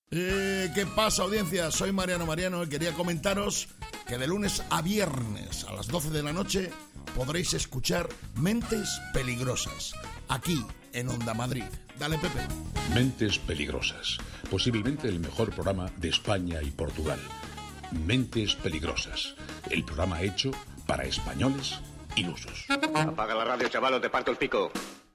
¿Qué pasa, audiencia? Soy Mariano y quería comentaros que de lunes a viernes a las 12 de la noche podréis escuchar Mentes Peligrosas, aquí en Onda Madrid. Dale, Pepe. Mentes Peligrosas, posiblemente el mejor programa de España y Portugal. Mentes Peligrosas, el programa hecho para españoles ilusos. Apaga la radio, chaval, o te parto el pico.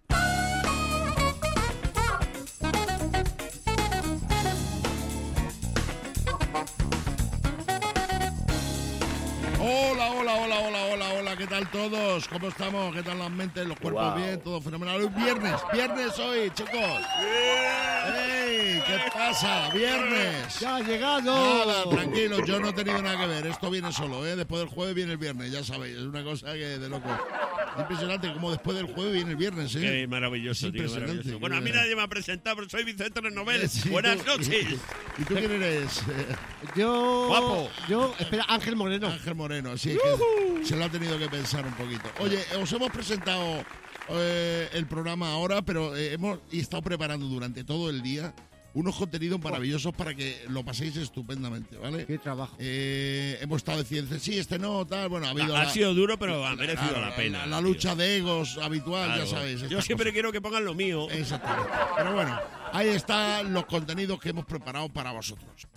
Hola, ¿qué tal todos? ¿Cómo estamos? ¿Qué tal las mentes, los cuerpos? Bien, todo fenomenal. Hoy viernes hoy, chicos. ¡Ey! ¿Qué pasa? Viernes. ¡Ya ha llegado! Nada, tranquilos, yo no he tenido nada que ver. Esto viene solo, ¿eh? Después del jueves viene el viernes, ya sabéis. Es una cosa que de loco. Impresionante como después del jueves viene el viernes, ¿eh? Qué maravilloso, tío, maravilloso. Bueno, a mí nadie me ha presentado, pero soy Vicente Renovel. Sí, Buenas noches. ¿Y tú quién eres? Yo... Guapo. Espera, Ángel Moreno. Ángel Moreno, sí, que se lo ha tenido que pensar un poquito. Oye, os hemos presentado el programa ahora, pero hemos estado preparando durante todo el día unos contenidos maravillosos para que lo paséis estupendamente, ¿vale? Qué trabajo. Hemos estado diciendo, sí, no, tal, bueno, ha habido... Ha sido duro, pero ha merecido la pena. La lucha de egos habitual, Claro. ya sabéis. Yo siempre quiero que pongan lo mío. Exactamente. Pero bueno, ahí están los contenidos que hemos preparado para vosotros.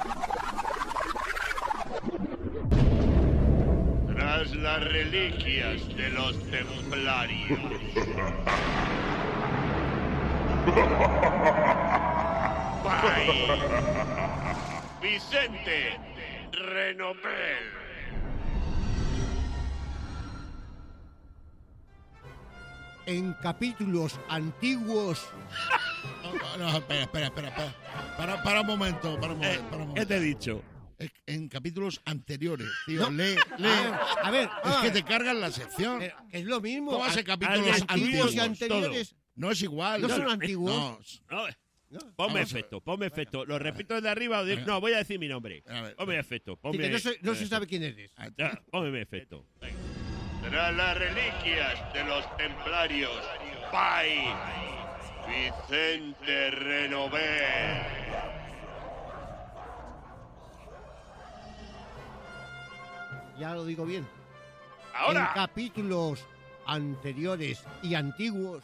Tras las reliquias de los templarios. Pai Vicente Renovel. En capítulos antiguos... No, espera. Para un momento. ¿Qué te he dicho? En capítulos anteriores, tío. No. Lee. A ver, Es que te cargan la sección. es lo mismo. ¿Cómo va a ser capítulos Antiguos y antiguos? anteriores. No es igual. ¿No son antiguos? No. No, Vamos ponme efecto. ¿Lo repito desde arriba? No, voy a decir mi nombre. A ver. Ponme efecto. Sí, que no se sabe quién eres. Ya, póngame efecto. Tras las reliquias de los templarios. Pai Vicente Renovel. Ya lo digo bien. En Ahora. capítulos anteriores y antiguos...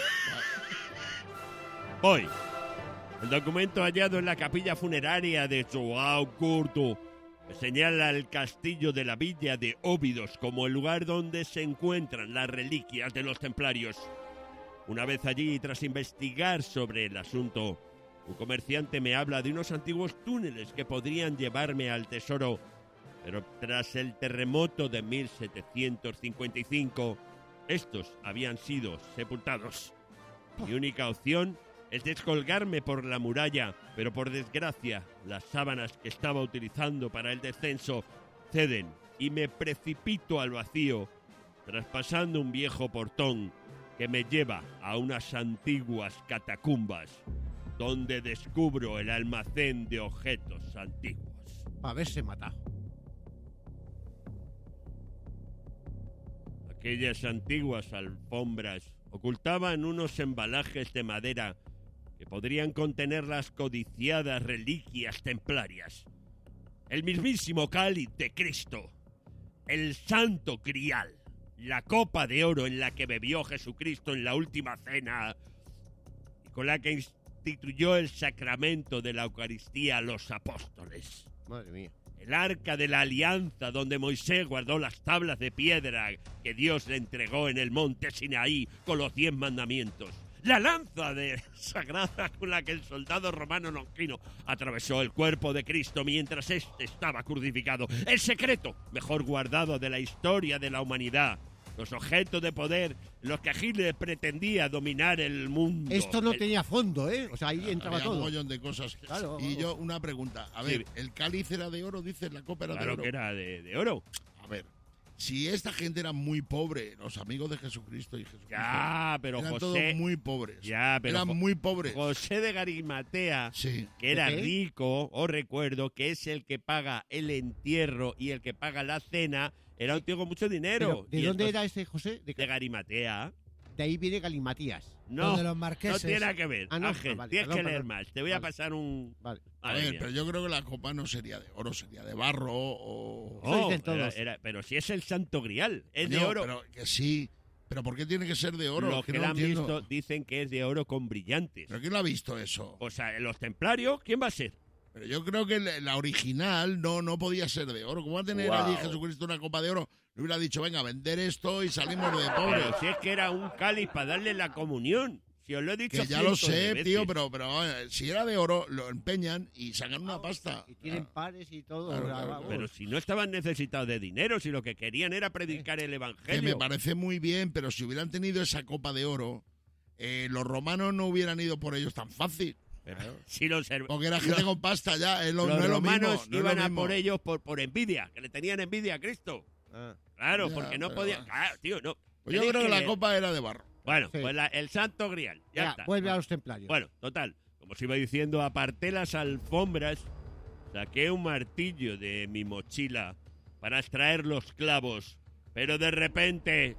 Hoy, el documento hallado en la capilla funeraria de João Gordo señala el castillo de la villa de Óbidos como el lugar donde se encuentran las reliquias de los templarios. Una vez allí, tras investigar sobre el asunto, un comerciante me habla de unos antiguos túneles que podrían llevarme al tesoro, pero tras el terremoto de 1755, estos habían sido sepultados. Mi única opción es descolgarme por la muralla, pero por desgracia, las sábanas que estaba utilizando para el descenso ceden y me precipito al vacío, traspasando un viejo portón que me lleva a unas antiguas catacumbas, donde descubro el almacén de objetos antiguos. Para haberse matado. Aquellas antiguas alfombras ocultaban unos embalajes de madera que podrían contener las codiciadas reliquias templarias. El mismísimo cáliz de Cristo, el santo grial, la copa de oro en la que bebió Jesucristo en la última cena y con la que instituyó el sacramento de la Eucaristía a los apóstoles. Madre mía. El arca de la alianza donde Moisés guardó las tablas de piedra que Dios le entregó en el monte Sinaí con los 10 mandamientos. La lanza sagrada con la que el soldado romano Lonquino atravesó el cuerpo de Cristo mientras éste estaba crucificado. El secreto mejor guardado de la historia de la humanidad. Los objetos de poder, los que Hitler pretendía dominar el mundo. Esto no tenía fondo, ¿eh? O sea, ahí entraba Había todo. un montón de cosas. Claro. Y yo, una pregunta. A ver, ¿el cáliz era de oro? Dices, la copa era de Claro oro. que era de oro. A ver, si esta gente era muy pobre, los amigos de Jesucristo y Jesucristo. Ya, pero eran José... todos muy pobres. Ya, pero eran muy pobres. José de Garimatea, Sí. que era ¿Qué? rico, os recuerdo, que es el que paga el entierro y el que paga la cena, era un tío con mucho dinero. Pero, ¿de Y dónde entonces- era ese José? De Garimatea. de ahí viene Galimatías. No, Lo de los no marqueses. tiene nada que ver. Ah, no. Ángel, Vale, tienes perdón, que leer perdón. más. Te voy a Vale. pasar un... Vale. A Madre ver, mía. pero yo creo que la copa no sería de oro, sería de barro o... Eso dicen era- todos. pero si es el Santo Grial, es de Coño, oro. Pero que sí. ¿Pero por qué tiene que ser de oro? Los que no la han entiendo. visto dicen que es de oro con brillantes. ¿Pero quién lo ha visto eso? O sea, los templarios, ¿quién va a ser? Pero yo creo que la original no podía ser de oro. ¿Cómo va a tener allí Jesucristo una copa de oro? Le hubiera dicho, venga, vender esto y salimos de pobres. Pero si es que era un cáliz para darle la comunión. Si os lo he dicho Que ya lo cientos de sé, veces. tío, pero si era de oro, lo empeñan y sacan una pasta. Y tienen pares y todo. Claro, o sea, claro, vamos. Pero si no estaban necesitados de dinero, si lo que querían era predicar el Que me evangelio. parece muy bien, pero si hubieran tenido esa copa de oro, los romanos no hubieran ido por ellos tan fácil. Si los Porque era gente con pasta ya, los no es lo romanos mismo, no es iban lo a mismo. por ellos por envidia, que le tenían envidia a Cristo. Ah. Claro, Ya, porque no pero- podían... Claro, tío, no. Pues yo Tenéis creo que la leer. copa era de barro. Bueno, Sí. pues el Santo Grial, ya Ya, está. vuelve a los templarios. Bueno, total, como os iba diciendo, aparté las alfombras, saqué un martillo de mi mochila para extraer los clavos, pero de repente...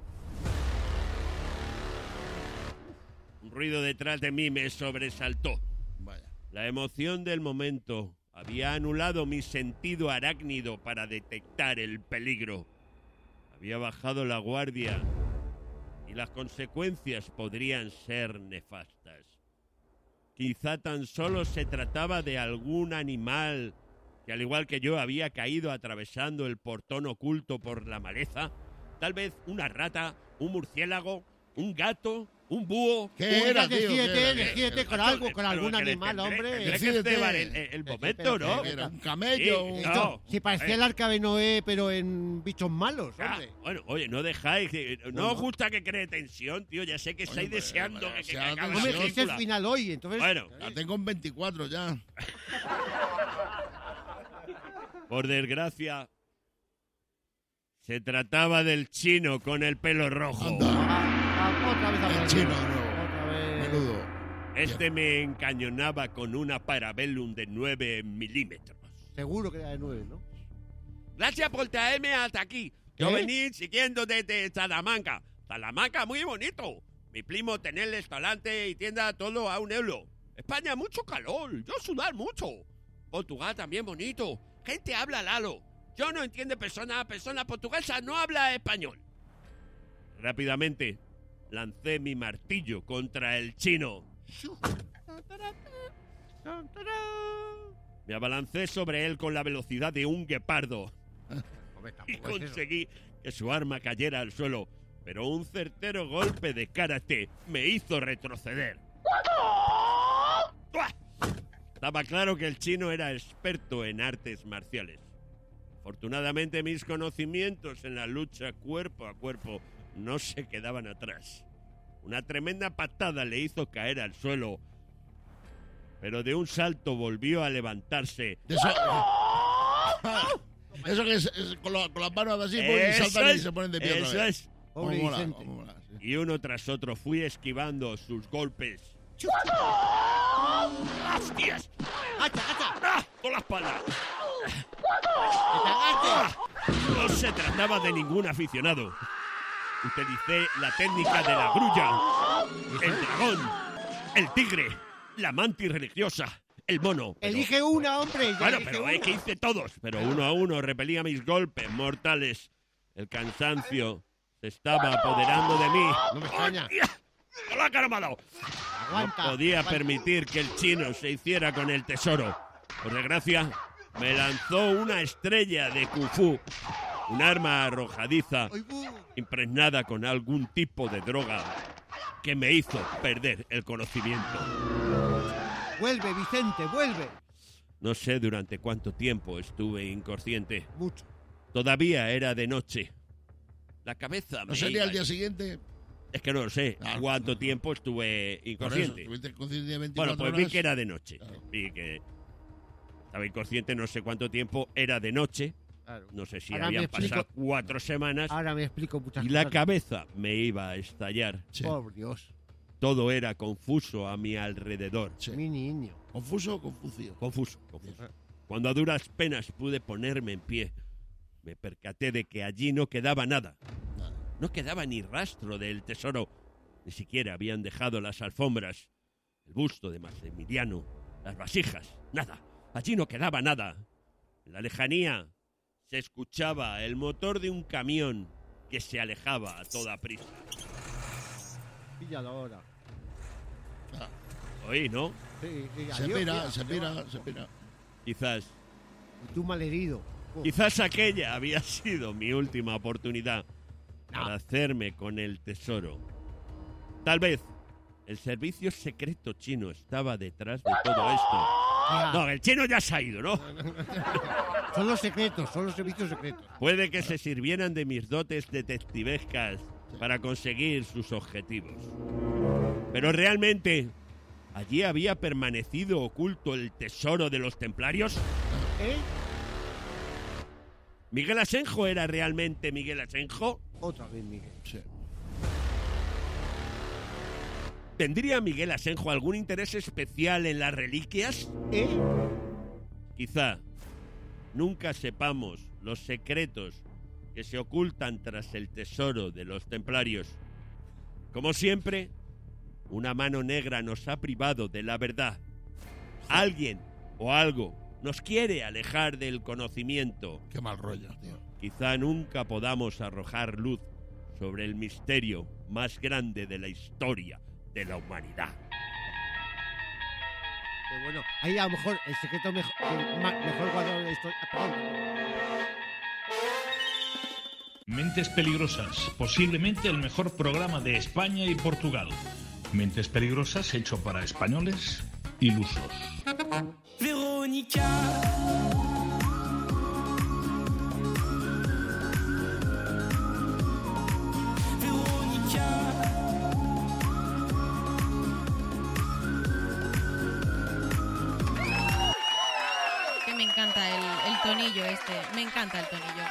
Un ruido detrás de mí me sobresaltó. Vaya. La emoción del momento había anulado mi sentido arácnido para detectar el peligro. Había bajado la guardia y las consecuencias podrían ser nefastas. Quizá tan solo se trataba de algún animal que, al igual que yo, había caído atravesando el portón oculto por la maleza. Tal vez una rata, un murciélago, un gato, un búho. ¿Qué era, tío? Decídete, ¿Qué era? decídete con Macho, algo, con pero algún que le animal, tendré- hombre. tendré que Decídete. cebar el momento, ¿no? ¿Qué era? ¿Un camello? Sí, Un- no. Si parecía el arca de Noé, pero en bichos malos, Ah, hombre. bueno, oye, no dejáis. ¿No Bueno. os gusta que cree tensión, tío? Ya sé que estáis pero- deseando pero que sea acabe la Hombre, tensión. que es el película. final hoy, entonces... Bueno, La tengo en 24 ya. por desgracia, se trataba del chino con el pelo rojo. Anda, Otra vez el hablando. chino, Otra no. vez. Menudo. Este me encañonaba con una Parabellum de 9 milímetros. Seguro que era de 9, ¿no? Gracias por traerme hasta aquí. Yo ¿Qué? vení siguiendo desde Salamanca. Salamanca, muy bonito. Mi primo tener restaurante y tienda todo a €1. España, mucho calor. Yo sudar mucho. Portugal también bonito. Gente habla lalo. Yo no entiendo persona portuguesa no habla español. Rápidamente lancé mi martillo contra el chino. Me abalancé sobre él con la velocidad de un guepardo Hombre, y tampoco es eso. conseguí que su arma cayera al suelo, pero un certero golpe de karate me hizo retroceder. ¡Uah! Estaba claro que el chino era experto en artes marciales. Afortunadamente mis conocimientos en la lucha cuerpo a cuerpo no se quedaban atrás. Una tremenda patada le hizo caer al suelo, pero de un salto volvió a levantarse. Eso, eso que es con las manos así pues, y Eso saltan y es, se ponen de pie otra eso vez. es. Pobre Cómo mola, Vicente. cómo mola, sí. Y uno tras otro fui esquivando sus golpes. ¡Hostias! ¡Hacha, hacha! ¡Ah! ¡Con la espalda! ¡Que te agaches! No se trataba de ningún aficionado. Utilicé la técnica de la grulla, el dragón, el tigre, la mantis religiosa, el mono. Pero- Elige una, hombre. ya Bueno, elige pero una. es que hice todos. Pero uno a uno repelía mis golpes mortales. El cansancio se estaba apoderando de mí. No me extraña. ¡Hostia! ¡Con la cara me ha dado! Aguanta. No podía aguanta. permitir que el chino se hiciera con el tesoro. Por desgracia, me lanzó una estrella de Kung Fu, un arma arrojadiza Ay, bu. impregnada con algún tipo de droga que me hizo perder el conocimiento. Vuelve, Vicente, vuelve. No sé durante cuánto tiempo estuve inconsciente. Mucho. Todavía era de noche. La cabeza ¿No me sería iba- el día siguiente? Es que no lo sé Claro. cuánto tiempo estuve Por eso, inconsciente. estuviste consciente de 24 Bueno, pues vi horas. que era de noche. Claro. Vi que estaba inconsciente no sé cuánto tiempo. Era de noche. Claro. No sé si Ahora me habían explico. pasado 4 semanas. Ahora me explico muchas Y la cosas. cabeza me iba a estallar. Sí, Por Dios. Todo era confuso a mi alrededor. sí. Mi niño. ¿Confuso o confucio? Confuso. Cuando a duras penas pude ponerme en pie, me percaté de que allí no quedaba nada. Nada. No quedaba ni rastro del tesoro. Ni siquiera habían dejado las alfombras, el busto de Maximiliano, las vasijas, nada. Allí no quedaba nada. En la lejanía se escuchaba el motor de un camión que se alejaba a toda prisa. Píllalo ahora. Oí, ¿no? Sí, Se pira. Quizás Y tú malherido. Quizás aquella había sido mi última oportunidad para hacerme con el tesoro. Tal vez el servicio secreto chino estaba detrás de todo esto. No, el chino ya se ha ido, ¿no? Son los secretos, son los servicios secretos. Puede que se sirvieran de mis dotes detectivescas para conseguir sus objetivos. Pero realmente, ¿allí había permanecido oculto el tesoro de los templarios? ¿Eh? ¿Miguel Asenjo era realmente Miguel Asenjo? Otra vez, Miguel. Sí. ¿Tendría Miguel Asenjo algún interés especial en las reliquias? ¿Eh? Quizá nunca sepamos los secretos que se ocultan tras el tesoro de los templarios. Como siempre, una mano negra nos ha privado de la verdad. Alguien o algo nos quiere alejar del conocimiento. Qué mal rollo, tío. Quizá nunca podamos arrojar luz sobre el misterio más grande de la historia de la humanidad. Pero bueno, ahí a lo mejor el secreto mejor guardado de la historia. Perdón. Mentes Peligrosas, posiblemente el mejor programa de España y Portugal. Mentes Peligrosas hecho para españoles ilusos. Verónica. Que me encanta el tonillo este. Me encanta el tonillo.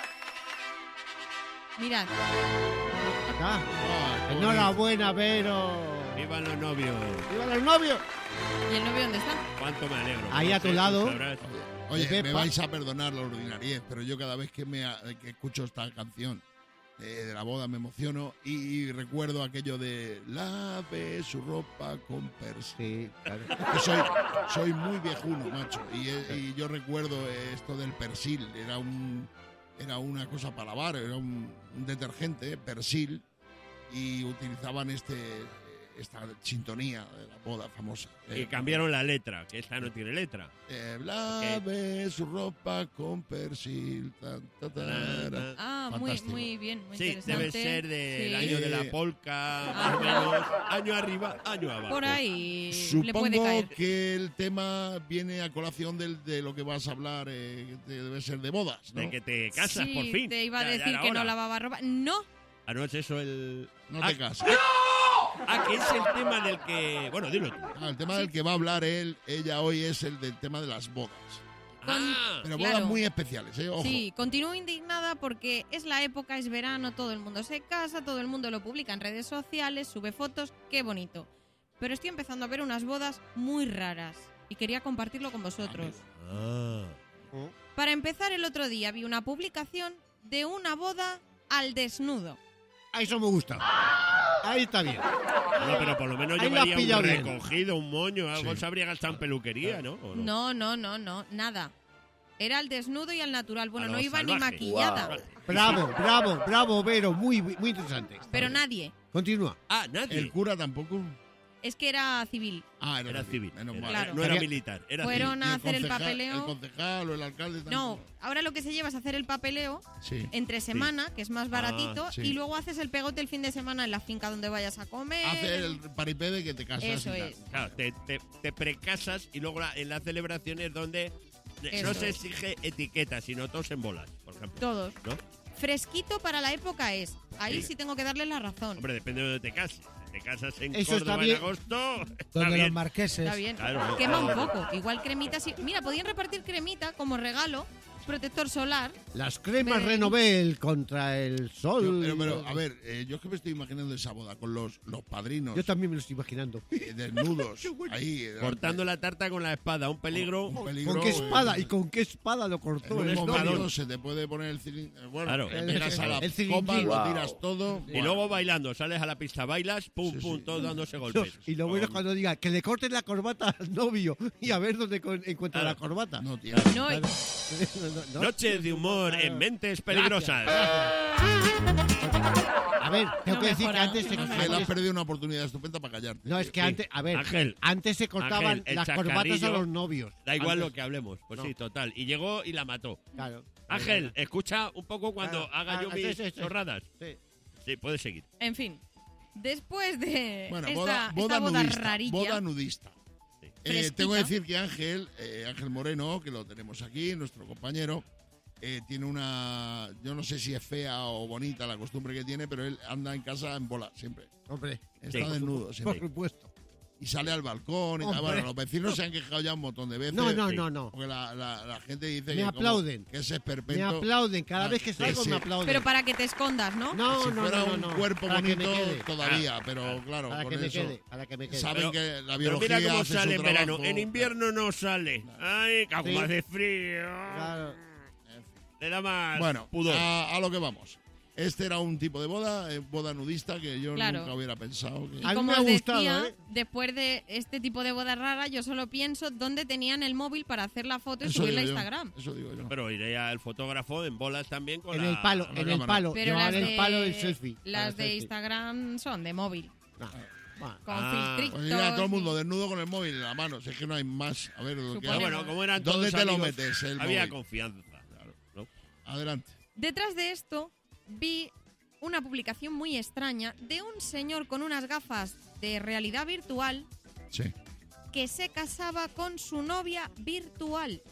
Mirad. Ah, enhorabuena, Vero. ¡Vivan los novios! ¡Viva los novios! ¿Y el novio dónde está? ¡Cuánto me alegro! Ahí a tu lado. Oye, Pepa. me vais a perdonar la ordinariez, pero yo cada vez que escucho esta canción de la boda me emociono y recuerdo aquello de lave su ropa con persil. Sí, claro. Que soy muy viejuno, macho, y yo recuerdo esto del persil. Era una cosa para lavar, era un detergente, persil, y utilizaban esta sintonía de la boda famosa. Y cambiaron la letra, que esta no tiene letra. Lave su ropa con persil. Ah, Fantástico. muy bien, muy Sí, interesante. debe ser del Sí. año de la polca, más o menos. Año arriba, año abajo. Por ahí le puede Supongo caer. que el tema viene a colación de lo que vas a hablar, debe ser de bodas, ¿no? De que te casas, Sí, por fin. te iba a Ya decir era que no hora. lavaba ropa. No. Ah, no es eso el... No te casas. Que es el tema del que... Bueno, dilo tú. El tema del que va a hablar ella hoy es el del tema de las bodas. Pero claro. bodas muy especiales, Ojo. Sí, continúo indignada porque es la época, es verano, todo el mundo se casa, todo el mundo lo publica en redes sociales, sube fotos, qué bonito. Pero estoy empezando a ver unas bodas muy raras y quería compartirlo con vosotros. Para empezar, el otro día vi una publicación de una boda al desnudo. A eso me gusta. Ahí está bien. No, pero por lo menos Ahí lo has llevaría pillado un bien. recogido, un moño, algo Sí. se habría gastado en peluquería, ¿no? ¿O no? No, nada. Era al desnudo y al natural. Bueno, A no lo iba ni salvaje. maquillada. Bravo, Vero. Muy interesante. Pero nadie. Continúa. Ah, nadie. El cura tampoco. Es que era civil. Era civil. Menos mal. Claro. No era Había- militar, era Fueron Y a hacer el concejal- papeleo. El concejal o el alcalde también. No, ahora lo que se lleva es hacer el papeleo Sí. entre semana, que es más baratito, sí. y luego haces el pegote el fin de semana en la finca donde vayas a comer. Hace el paripé de que te casas. Eso y tal. es. Claro, te precasas y luego en las celebraciones donde no Eso se es. exige etiqueta, sino todos en bolas, por ejemplo. Todos. ¿No? Fresquito para la época es. Ahí sí tengo que darle la razón. Hombre, depende de donde te cases. Si te casas en Eso está Córdoba en bien. agosto, está Donde los bien. marqueses. Está bien. Claro. Quema un poco. Igual cremita. Mira, podían repartir cremita como regalo protector solar. Las cremas Ven. Renovel contra el sol. Pero, a ver, yo es que me estoy imaginando esa boda con los padrinos Yo también me lo estoy imaginando. desnudos, ahí. Cortando la tarta con la espada, un peligro. Un peligro, ¿Con qué espada? ¿Y con qué espada lo cortó? En un el momento novio? se te puede poner el cilindro. Bueno, Claro. le pegas a la El copa, cilindrín. lo tiras todo. Y luego bailando, sales a la pista, bailas, pum, Sí, pum, sí. todos dándose golpes. Y lo bueno es cuando diga que le corten la corbata al novio y a ver dónde encuentra la corbata. No, tío. No, Claro. No. Noches de humor en Mentes Peligrosas. A ver, tengo No que decir que mejora, antes se no Ángel, has perdido una oportunidad estupenda para callarte. No, es que antes, a ver, Ángel, antes se cortaban Ángel, el las corbatas a chascarrillo. los novios. Da igual Antes- lo que hablemos. Pues No. sí, total. Y llegó y la mató. Claro. Ángel, escucha un poco cuando Claro. haga yo mis Sí. chorradas. Sí. Sí, puedes seguir. En fin, después de Bueno, esta boda boda nudista. rarilla, Boda nudista. Fresquita. Tengo que decir que Ángel Moreno, que lo tenemos aquí, nuestro compañero, tiene una... Yo no sé si es fea o bonita la costumbre que tiene, pero él anda en casa en bola siempre. Hombre, Está Sí. desnudo por siempre. supuesto. Y sale al balcón. Y tal. Hombre. Bueno, los vecinos se han quejado ya un montón de veces. No, no, Sí. no. Porque la gente dice Me que, aplauden. que ese Me esperpento... aplauden. Cada vez que salgo sí. me aplauden. pero para que te escondas, ¿no? No, si no, fuera no, no, un no. cuerpo Para que me bonito quede. todavía, pero claro, Para con que me eso quede. Para que me quede. saben Pero- que la Pero biología mira cómo hace sale su en verano. trabajo. En invierno no sale. Ay, cago Sí. más de frío. Claro. Le da más Bueno, pudor. a lo que vamos. Este era un tipo de boda, boda nudista, que yo Claro. nunca hubiera pensado. Que... Y A mí como me ha os gustado, decía, ¿eh? después de este tipo de boda rara, yo solo pienso dónde tenían el móvil para hacer la foto y Eso subirla a digo yo, Instagram. Eso digo yo. Pero iré al fotógrafo en bolas también con En la... el palo, la en el cámara. palo. Pero Llevar las el de, palo del selfie. las Para de selfie. Instagram son de móvil, Ah, bueno. con Ah, filtritos. Pues mira, todo el mundo desnudo con el móvil en la mano. Si es que no hay más. A ver, lo que Suponemos. Pero bueno, como eran todos ¿dónde te lo amigos, metes? El había móvil? confianza. Claro, ¿no? Adelante. Detrás de esto vi una publicación muy extraña de un señor con unas gafas de realidad virtual Sí. que se casaba con su novia virtual.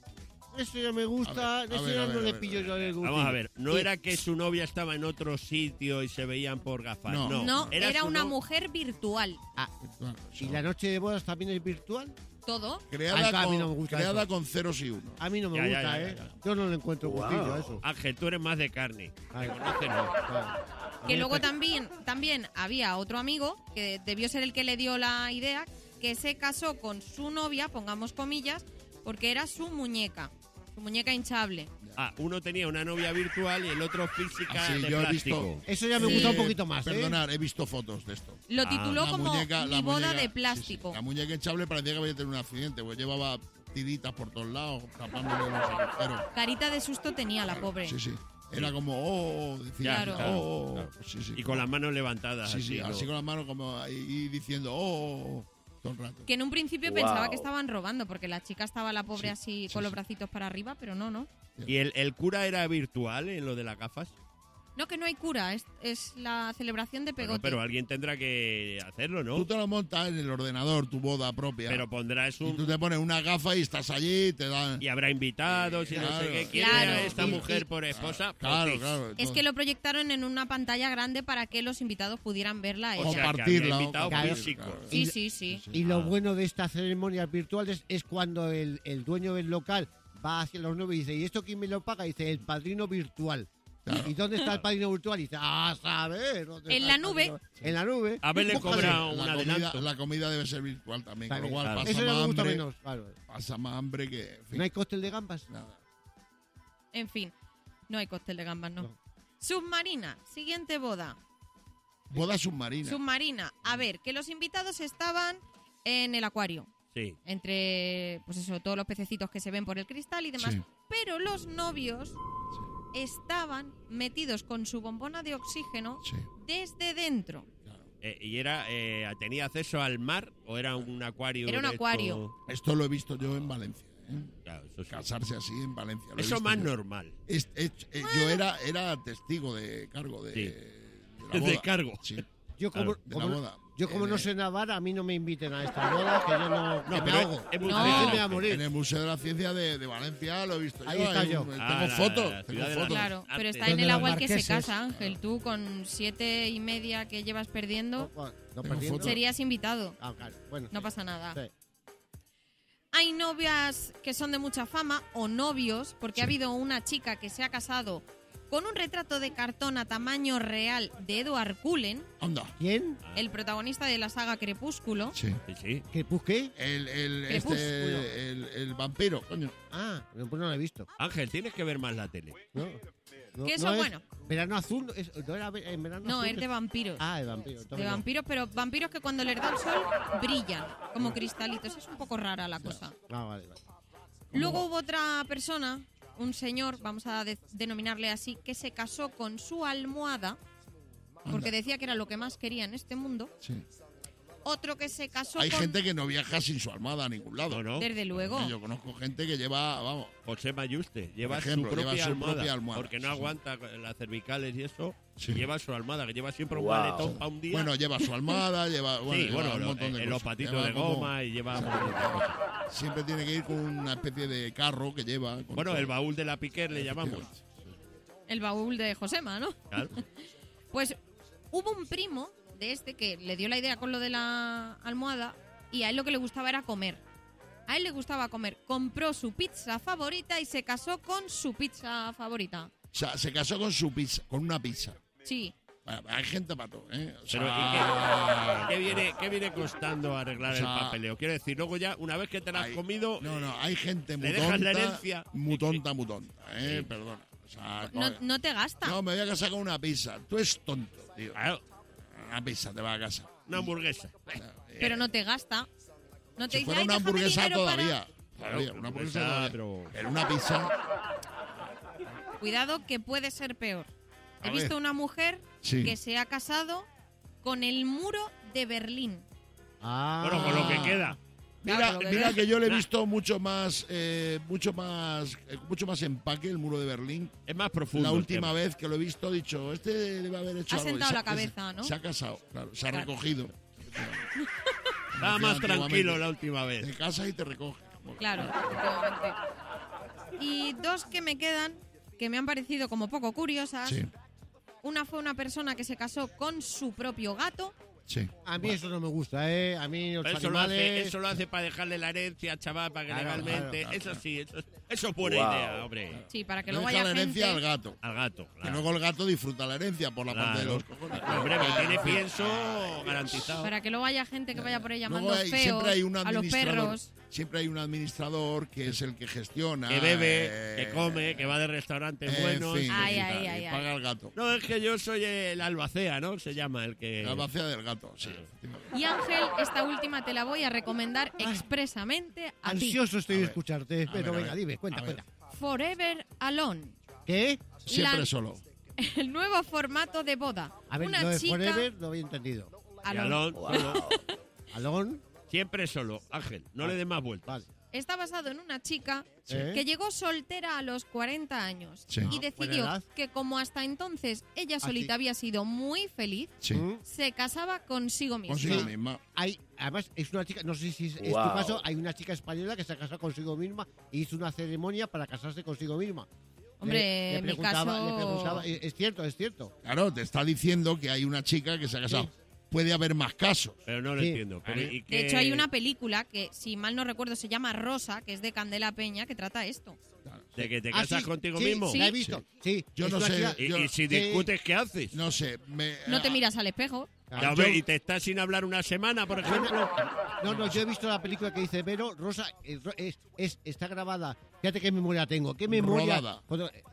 Eso ya me gusta. A ver, Eso a ver, ya a no ver, le a ver, pillo a ver. yo el gusto. Vamos a ver, no Sí. era que su novia estaba en otro sitio y se veían por gafas. No. No, No, era su una no- mujer virtual. Ah, Claro, ¿y la noche de bodas también es virtual? Todo. Creada, A mí no me gusta creada eso. con ceros y unos. A mí no me Ya, ya, gusta, ya, ¿eh? ya. Yo no le encuentro gustillo a eso. Ángel, tú eres más de carne. Claro. Reconoce, no. Claro. Que luego también había otro amigo, que debió ser el que le dio la idea, que se casó con su novia, pongamos comillas, porque era su muñeca hinchable. Ah, uno tenía una novia virtual y el otro física Ah, sí, de yo he plástico. visto. Eso ya me gusta un poquito más, ¿eh? Perdonad, he visto fotos de esto. Lo tituló La como muñeca- Mi la boda muñeca- de sí, plástico. sí. La muñeca hinchable parecía que había tenido un accidente, porque llevaba tiritas por todos lados, tapándole los agujeros. Carita de susto tenía la pobre. Sí, sí. Era como, decía, Claro. Claro. sí, sí. Y con las manos levantadas. Sí, sí, ¿no? así con las manos como ahí diciendo, todo el rato. Que en un principio pensaba que estaban robando, porque la chica estaba la pobre así con los bracitos para arriba, pero no. ¿Y el cura era virtual en lo de las gafas? No, que no hay cura, es la celebración de Bueno, pegote. pero alguien tendrá que hacerlo, ¿no? Tú te lo montas en el ordenador, tu boda propia. Pero pondrás y un... tú te pones una gafa y estás allí y te dan... Y habrá invitados y no Claro. sé qué. ¿Quiere Claro. a esta Y- mujer por esposa? Claro, Potis. claro. Es que lo proyectaron en una pantalla grande para que los invitados pudieran verla a O O ella. sea, que partirla, había invitado claro, físico. claro. Sí, sí. Y lo bueno de estas ceremonias virtuales es cuando el dueño del local va hacia los novios y dice, ¿y esto quién me lo paga? Y dice, el padrino virtual. Claro. ¿Y dónde está el padrino virtual? Y dice, a saber. ¿dónde En está la el nube. padrino? En la nube. A ver, le Búscale. cobra un adelanto. La comida debe ser virtual también, con lo También, cual claro. pasa Eso ya más me gusta hambre. menos, claro. Pasa más hambre que... en fin, ¿No hay cóctel de gambas? nada. En fin, no hay cóctel de gambas, no. No. Submarina, siguiente boda. Boda submarina. Submarina. A ver, que los invitados estaban en el acuario. Sí. Entre, pues eso, todos los pececitos que se ven por el cristal y demás. Sí. Pero los novios estaban metidos con su bombona de oxígeno Sí. desde dentro. ¿Y tenía acceso al mar o era un acuario? Era un de esto? acuario. Esto lo he visto yo en Valencia. Claro, eso sí. Casarse así en Valencia. lo he Eso visto más yo. normal. Yo era testigo de cargo de, Sí. de la De boda. cargo. Sí, Yo como, Claro, de la como- boda. yo como En no el- sé nadar, a mí no me inviten a esta boda, que yo no, que me pero ahogo. es muy No. A veces me voy a feo. morir. En el Museo de la Ciencia de Valencia lo he visto Ahí yo. está hay yo. tengo Ah, fotos. la tengo ciudad de la- fotos. Claro, Arte. pero está Donde en el los agua el que se marqueses. casa, Ángel. Tú con 7:30 que llevas perdiendo, No Tengo perdiendo. fotos. serías invitado. Ah, claro, bueno. No pasa nada. Sí. Hay novias que son de mucha fama o novios, porque ha habido una chica que se ha casado con un retrato de cartón a tamaño real de Edward Cullen. Anda. ¿Quién? El protagonista de la saga Crepúsculo. Sí. Sí. ¿Qué? ¿Qué? El vampiro, coño. Ah, pues no lo he visto. Ángel, tienes que ver más la tele. No. Que eso, es bueno. Verano azul, no era en verano No, azul. es de vampiros. Ah, de vampiros. De vampiros, pero vampiros que cuando les da el sol brillan como cristalitos. Es un poco rara la cosa. Ah, vale. Luego hubo otra persona, un señor, vamos a denominarle así, que se casó con su almohada, porque decía que era lo que más quería en este mundo. Sí. Otro que se casó Hay con... gente que no viaja sin su almohada a ningún lado. No. Desde luego. Yo conozco gente que lleva, vamos... José Mayuste lleva, Por ejemplo, su propia lleva su almohada, propia almohada, porque no sí, sí. aguanta las cervicales y eso. Sí. Y lleva su almohada, que lleva siempre un maletón para un día. Bueno, lleva su almohada, lleva un montón de los cosas. patitos Lleva de como- goma y lleva un montón de cosas. Siempre tiene que ir con una especie de carro que lleva. con Bueno, todo. el baúl de la Piquer le llamamos. El baúl de Josema, ¿no? Claro. Pues hubo un primo de este que le dio la idea con lo de la almohada y a él lo que le gustaba era comer. A él le gustaba comer. Compró su pizza favorita y se casó con su pizza favorita. O sea, se casó con su pizza, con una pizza. Sí. Bueno, hay gente para todo, ¿eh? O Pero sea, ¿y qué viene costando arreglar O sea, el papeleo? Quiero decir, luego ya, una vez que te la has comido, No, hay gente le muy dejas la tonta, herencia. muy tonta, Sí. Perdona. O sea, No te gasta. no, me voy a casar con una pizza. Tú eres tonto, tío. Claro, Una pizza te va a casar. una hamburguesa. Pero no te gasta. No te Si dice, fuera "Ay, una déjame hamburguesa dinero para-". todavía. Todavía, una hamburguesa todavía. pero- Pero una pizza... Cuidado que puede ser peor. He A visto ver. una mujer Sí. que se ha casado con el muro de Berlín. Ah. Bueno, con lo que queda. Mira, Claro, lo que mira ves. que yo le he visto mucho más empaque el muro de Berlín. Es más profundo. La el última tema. vez que lo he visto he dicho, este debe haber hecho Ha algo. sentado Y la cabeza, ¿no? Se ha casado, claro, se ha Claro. recogido. Estaba más Antiguamente. tranquilo la última Te vez. casas y te recoge. Claro, efectivamente. Y dos que me quedan, que me han parecido como poco curiosas. Sí, Una fue una persona que se casó con su propio gato. sí. A mí eso no me gusta, ¿eh? A mí los Eso animales... lo hace para dejarle la herencia, chaval, para que Claro, legalmente. claro, Eso sí, eso es buena idea, hombre. Sí, para que No luego deja haya la herencia gente... al gato. Al gato. Que Claro. luego el gato disfruta la herencia por la parte de Claro. los cojones. Hombre, pues tiene pienso garantizado. Para que luego haya gente que vaya por ahí llamando Luego feos siempre hay un a los administrador. perros. Siempre hay un administrador que es el que gestiona. Que bebe, que come, que va de restaurantes en buenos. fin, Ay, y ay, tal, ay, y ay. paga el gato. No, es que yo soy el albacea, ¿no? Se llama el que... La albacea del gato, sí. Y Ángel, esta última te la voy a recomendar expresamente a ti. Ansioso estoy A de ver. escucharte. A Pero ver, a venga, ver. dime, cuenta. A ver. Forever Alone. ¿Qué? Siempre La- solo. El nuevo formato de boda. A ver, Una lo de chica... Forever no había entendido. Y Alone. Alon, solo. ¿Alón? Siempre solo, Ángel. No le des más vueltas. Vale. Está basado en una chica ¿Eh? que llegó soltera a los 40 años Sí. y buena decidió edad. que como hasta entonces ella solita sí. había sido muy feliz, Sí. ¿Mm? se casaba consigo misma. Consigo Sí. misma. Además, es una chica, no sé si es tu caso, hay una chica española que se ha casado consigo misma e hizo una ceremonia para casarse consigo misma. Hombre, en mi caso- le preguntaba, es cierto. Claro, te está diciendo que hay una chica que se ha casado. Sí. Puede haber más casos. Pero no lo Sí. entiendo. Pero, Vale. ¿y De qué- hecho, hay una película que, si mal no recuerdo, se llama Rosa, que es de Candela Peña, que trata esto. ¿De que te Ah, casas sí, contigo sí, mismo? Sí, la he visto. Sí. Yo es no una sé, chica- Y si discutes, ¿qué haces? No sé. No te miras al espejo. Ya ves, y te estás sin hablar una semana, por ejemplo. No, yo he visto la película que dice Vero, Rosa, está grabada. Fíjate qué memoria tengo. ¿Qué memoria? Rodada.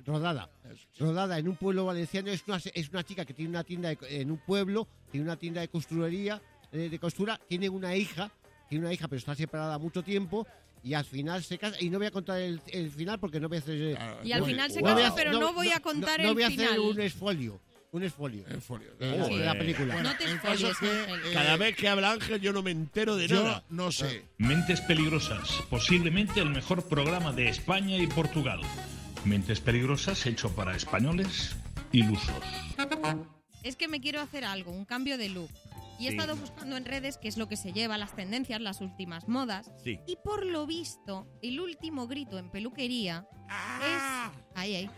Rodada en un pueblo valenciano. Es una chica que tiene una tienda en un pueblo, tiene una tienda de costurería, de costura, tiene una hija pero está separada mucho tiempo. Y al final se casa, y no voy a contar el final porque no voy a hacer... Claro, Y al muy- final se no voy a casa, hacer- pero no voy a contar no el voy a final. hacer un esfolio. El folio. De la película. Bueno, No te el caso espolies, es que, Ángel. Cada vez que habla Ángel yo no me entero de yo nada. no sé. Mentes Peligrosas, posiblemente el mejor programa de España y Portugal. Mentes Peligrosas hecho para españoles ilusos. Es que me quiero hacer algo, un cambio de look. Y he Sí. estado buscando en redes qué es lo que se lleva, las tendencias, las últimas modas. Sí. Y por lo visto, el último grito en peluquería es... Ahí.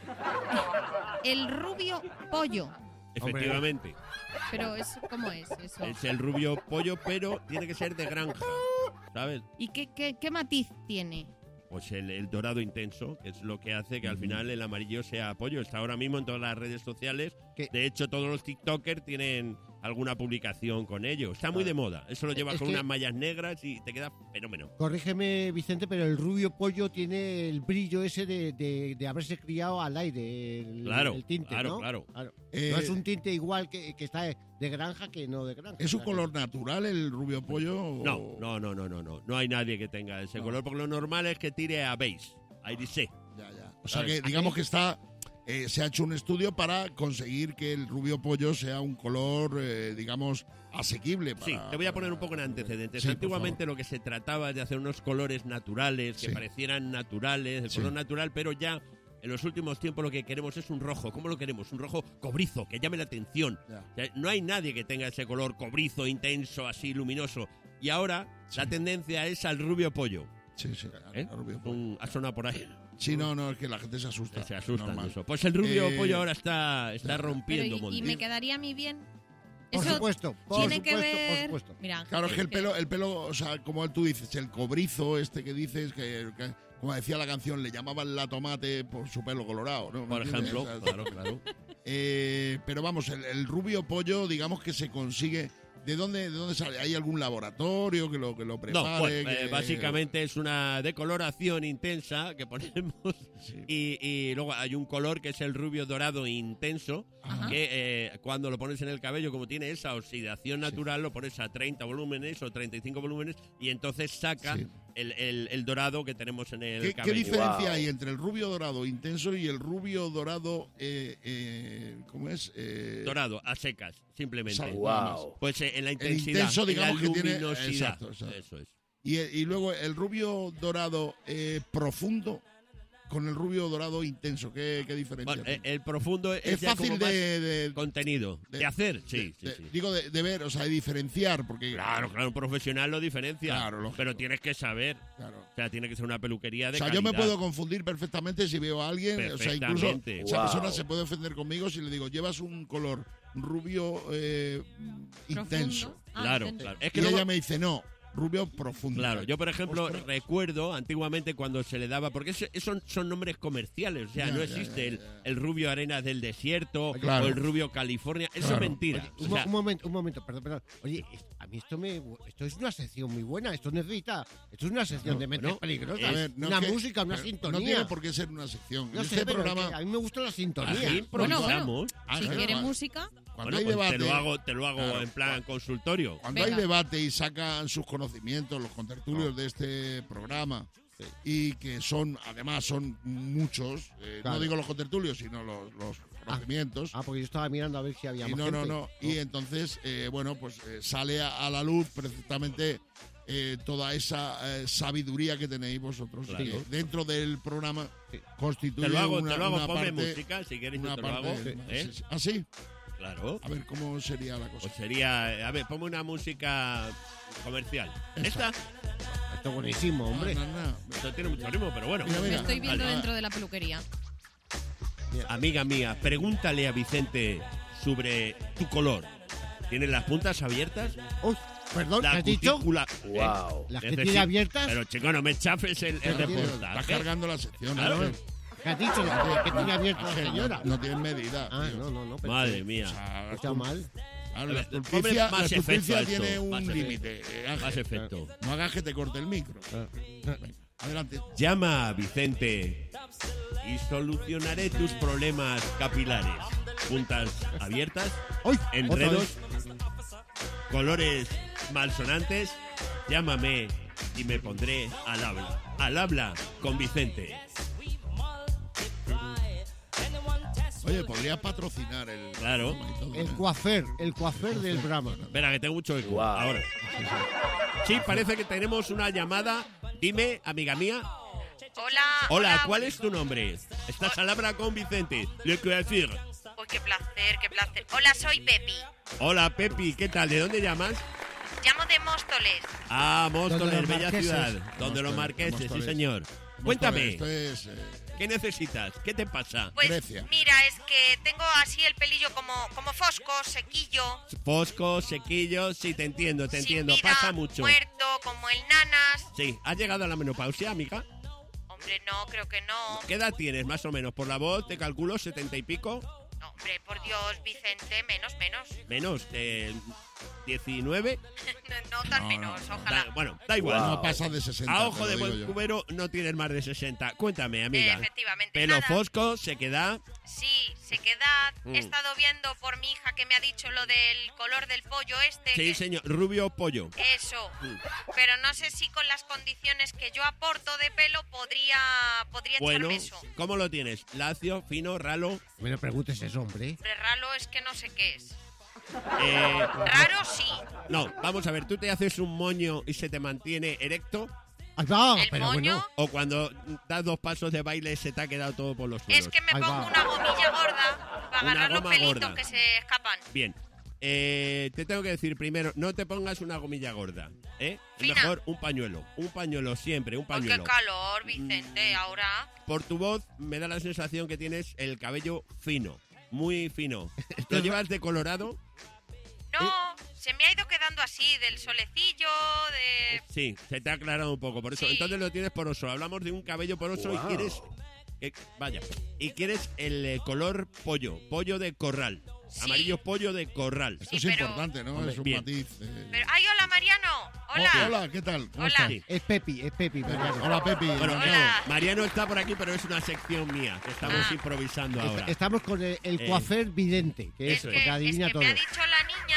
El rubio pollo. Efectivamente. Pero es ¿cómo es eso? Es el rubio pollo, pero tiene que ser de granja. ¿sabes? ¿Y qué matiz tiene? Pues el dorado intenso, que es lo que hace que al final el amarillo sea pollo. Está ahora mismo en todas las redes sociales. De hecho, todos los TikTokers tienen alguna publicación con ello. Está muy de moda. Eso lo llevas con unas mallas negras y te queda fenómeno. Corrígeme, Vicente, pero el rubio pollo tiene el brillo ese de haberse criado al aire. El tinte, ¿no? Claro. No es un tinte igual que está de granja que no de granja. ¿Es un color natural el rubio pollo? No. No hay nadie que tenga ese color, porque lo normal es que tire a beige, a irisé. Ya. O sea que digamos que se ha hecho un estudio para conseguir que el rubio pollo sea un color, digamos, asequible. Sí, te voy a poner un poco en antecedentes. Sí, antiguamente lo que se trataba es de hacer unos colores naturales, que parecieran naturales, el color natural, pero ya en los últimos tiempos lo que queremos es un rojo. ¿Cómo lo queremos? Un rojo cobrizo, que llame la atención. O sea, no hay nadie que tenga ese color cobrizo, intenso, así, luminoso. Y ahora la tendencia es al rubio pollo. Sí. ¿Eh? ¿Ha sonado por ahí? Sí, no, es que la gente se asusta. Se asustan de eso. Pues el rubio pollo ahora está rompiendo pero, ¿y me quedaría a mí bien? Por supuesto. Tiene que ver... Mira, claro, es que el pelo, o sea, como tú dices, el cobrizo este que dices, que como decía la canción, le llamaban la tomate por su pelo colorado, ¿no? Por ejemplo, claro. Pero vamos, el rubio pollo, digamos que se consigue... ¿De dónde sale? ¿Hay algún laboratorio que lo prepare? No, pues, básicamente es una decoloración intensa que ponemos y luego hay un color que es el rubio dorado intenso, que cuando lo pones en el cabello, como tiene esa oxidación natural, lo pones a 30 volúmenes o 35 volúmenes y entonces saca el dorado que tenemos en el cabello. ¿Qué diferencia hay entre el rubio dorado intenso y el rubio dorado, ¿cómo es? Dorado, a secas, simplemente. Pues en la intensidad, intenso, digamos, en la que luminosidad. Tiene, exacto. Eso es. Y luego el rubio dorado profundo con el rubio dorado intenso, ¿qué diferencia? Bueno, el profundo es fácil de contenido, de hacer, sí. Digo, de ver, o sea, de diferenciar, porque... Claro, un profesional lo diferencia, claro, pero tienes que saber, o sea, tiene que ser una peluquería de calidad. Yo me puedo confundir perfectamente si veo a alguien, o sea, incluso esa persona se puede ofender conmigo si le digo, llevas un color rubio intenso. Claro. Es que ella me dice, no, rubio profundo. Claro, yo por ejemplo recuerdo antiguamente cuando se le daba, porque son nombres comerciales, o sea, no existe el rubio arena del desierto o el rubio California, eso es mentira. Oye, un momento, perdón. Oye, a mí esto es una sección muy buena, esto es una sección de mentes peligrosas, una música, una sintonía. No tiene por qué ser una sección. No sé, programa a mí me gusta la sintonía. Así improvisamos. Si quiere música... Cuando hay debate, te lo hago en plan consultorio. Cuando hay debate y sacan sus conocimientos, los contertulios de este programa, y que además son muchos, no digo los contertulios, sino los conocimientos. Porque yo estaba mirando a ver si había más gente. No. Y entonces, sale a la luz precisamente toda esa sabiduría que tenéis vosotros. Que dentro del programa constituye te lo hago, una ponme parte, música, si quieres yo te lo hago. ¿Ah, sí? Claro. A ver, ¿cómo sería la cosa? Pues sería, ponme una música comercial. ¿Esta? Esto es buenísimo, hombre. No. Esto tiene mucho ritmo, pero bueno. Me estoy viendo dentro de la peluquería. Amiga mía, pregúntale a Vicente sobre tu color. ¿Tienes las puntas abiertas? Uy, perdón, ¿qué has dicho? Wow. ¿Las que tiene abiertas? Pero chico, no me chafes el reportaje. Estás cargando la sección, claro. ¿Qué has dicho? ¿Que tiene abierta la señora? No tiene medida. No. Madre mía. Está mal. Claro, la estulticia tiene un límite. Más efecto. No hagas que te corte el micro. Adelante. Llama a Vicente y solucionaré tus problemas capilares. Puntas abiertas, enredos, colores malsonantes. Llámame y me pondré al habla. Al habla con Vicente. Oye, podrías patrocinar el... Claro. El coafer del programa. Espera, que tengo mucho eco. Wow. Ahora. Sí, parece que tenemos una llamada. Dime, amiga mía. Hola, ¿cuál es tu nombre? Estás al habla con Vicente. Le quiero decir. Uy, qué placer. Hola, soy Pepi. Hola, Pepi, ¿qué tal? ¿De dónde llamas? Llamo de Móstoles. Móstoles, bella ciudad. Donde los marqueses, sí señor. Cuéntame, Esto es ¿qué necesitas? ¿Qué te pasa? Pues Grecia. mira, es que tengo así el pelillo como fosco, sequillo. Fosco, sequillo, sí, te entiendo, sin vida, pasa mucho. muerto, como el nanas. Sí, ¿has llegado a la menopausia, amiga? Hombre, no, creo que no. ¿Qué edad tienes, más o menos? Por la voz, te calculo 70 y pico. No, hombre, por Dios, Vicente, menos. Menos, 19. No tan menos, ojalá. Bueno, da igual. No pasas de 60. A ojo te de lo digo buen yo. cubero no tienes más de 60. Cuéntame, amiga. Efectivamente. Pelo nada. fosco, sequedad. Sí, sequedad. He estado viendo por mi hija que me ha dicho lo del color del pollo este. Sí, que- señor. Rubio pollo. Eso. Pero no sé si con las condiciones que yo aporto de pelo podría Bueno, echarme eso. ¿cómo lo tienes? ¿Lacio, fino, ralo? Me lo preguntes eso, hombre. Hombre, ralo es que no sé qué es. Eh, Raro sí. no, vamos a ver. ¿Tú te haces un moño y se te mantiene erecto? Ahí va, El pero moño bueno. ¿O cuando das 2 pasos de baile se te ha quedado todo por los suelos? es que me Ahí pongo va. una gomilla gorda para Una agarrar los goma pelitos gorda. que se escapan. Bien. Te tengo que decir primero, no te pongas una gomilla gorda, ¿eh? Es Fina. mejor un pañuelo siempre, un Porque pañuelo. calor, Vicente, ahora. Por tu voz me da la sensación que tienes el cabello fino, muy fino. ¿Lo llevas de colorado? No, se me ha ido quedando así, del solecillo, de... Sí, se te ha aclarado un poco, por eso. Sí. Entonces lo tienes poroso. Hablamos de un cabello poroso y quieres... y quieres el color pollo de corral. Sí. Amarillo pollo de corral. Esto Sí, es pero- importante, ¿no? Hombre, Es un bien. matiz. Pero, ¡ay, hola, Mariano! ¡Hola! Hola, ¿qué tal? ¿Cómo Hola. estás? Sí. Es Pepi, Mariano. Hola, Pepi. Bueno, Hola. Mariano está por aquí, pero es una sección mía, que estamos Ah. improvisando ahora. Estamos con el coafer vidente, que Es es, que, que adivina es que todo. me ha dicho la niña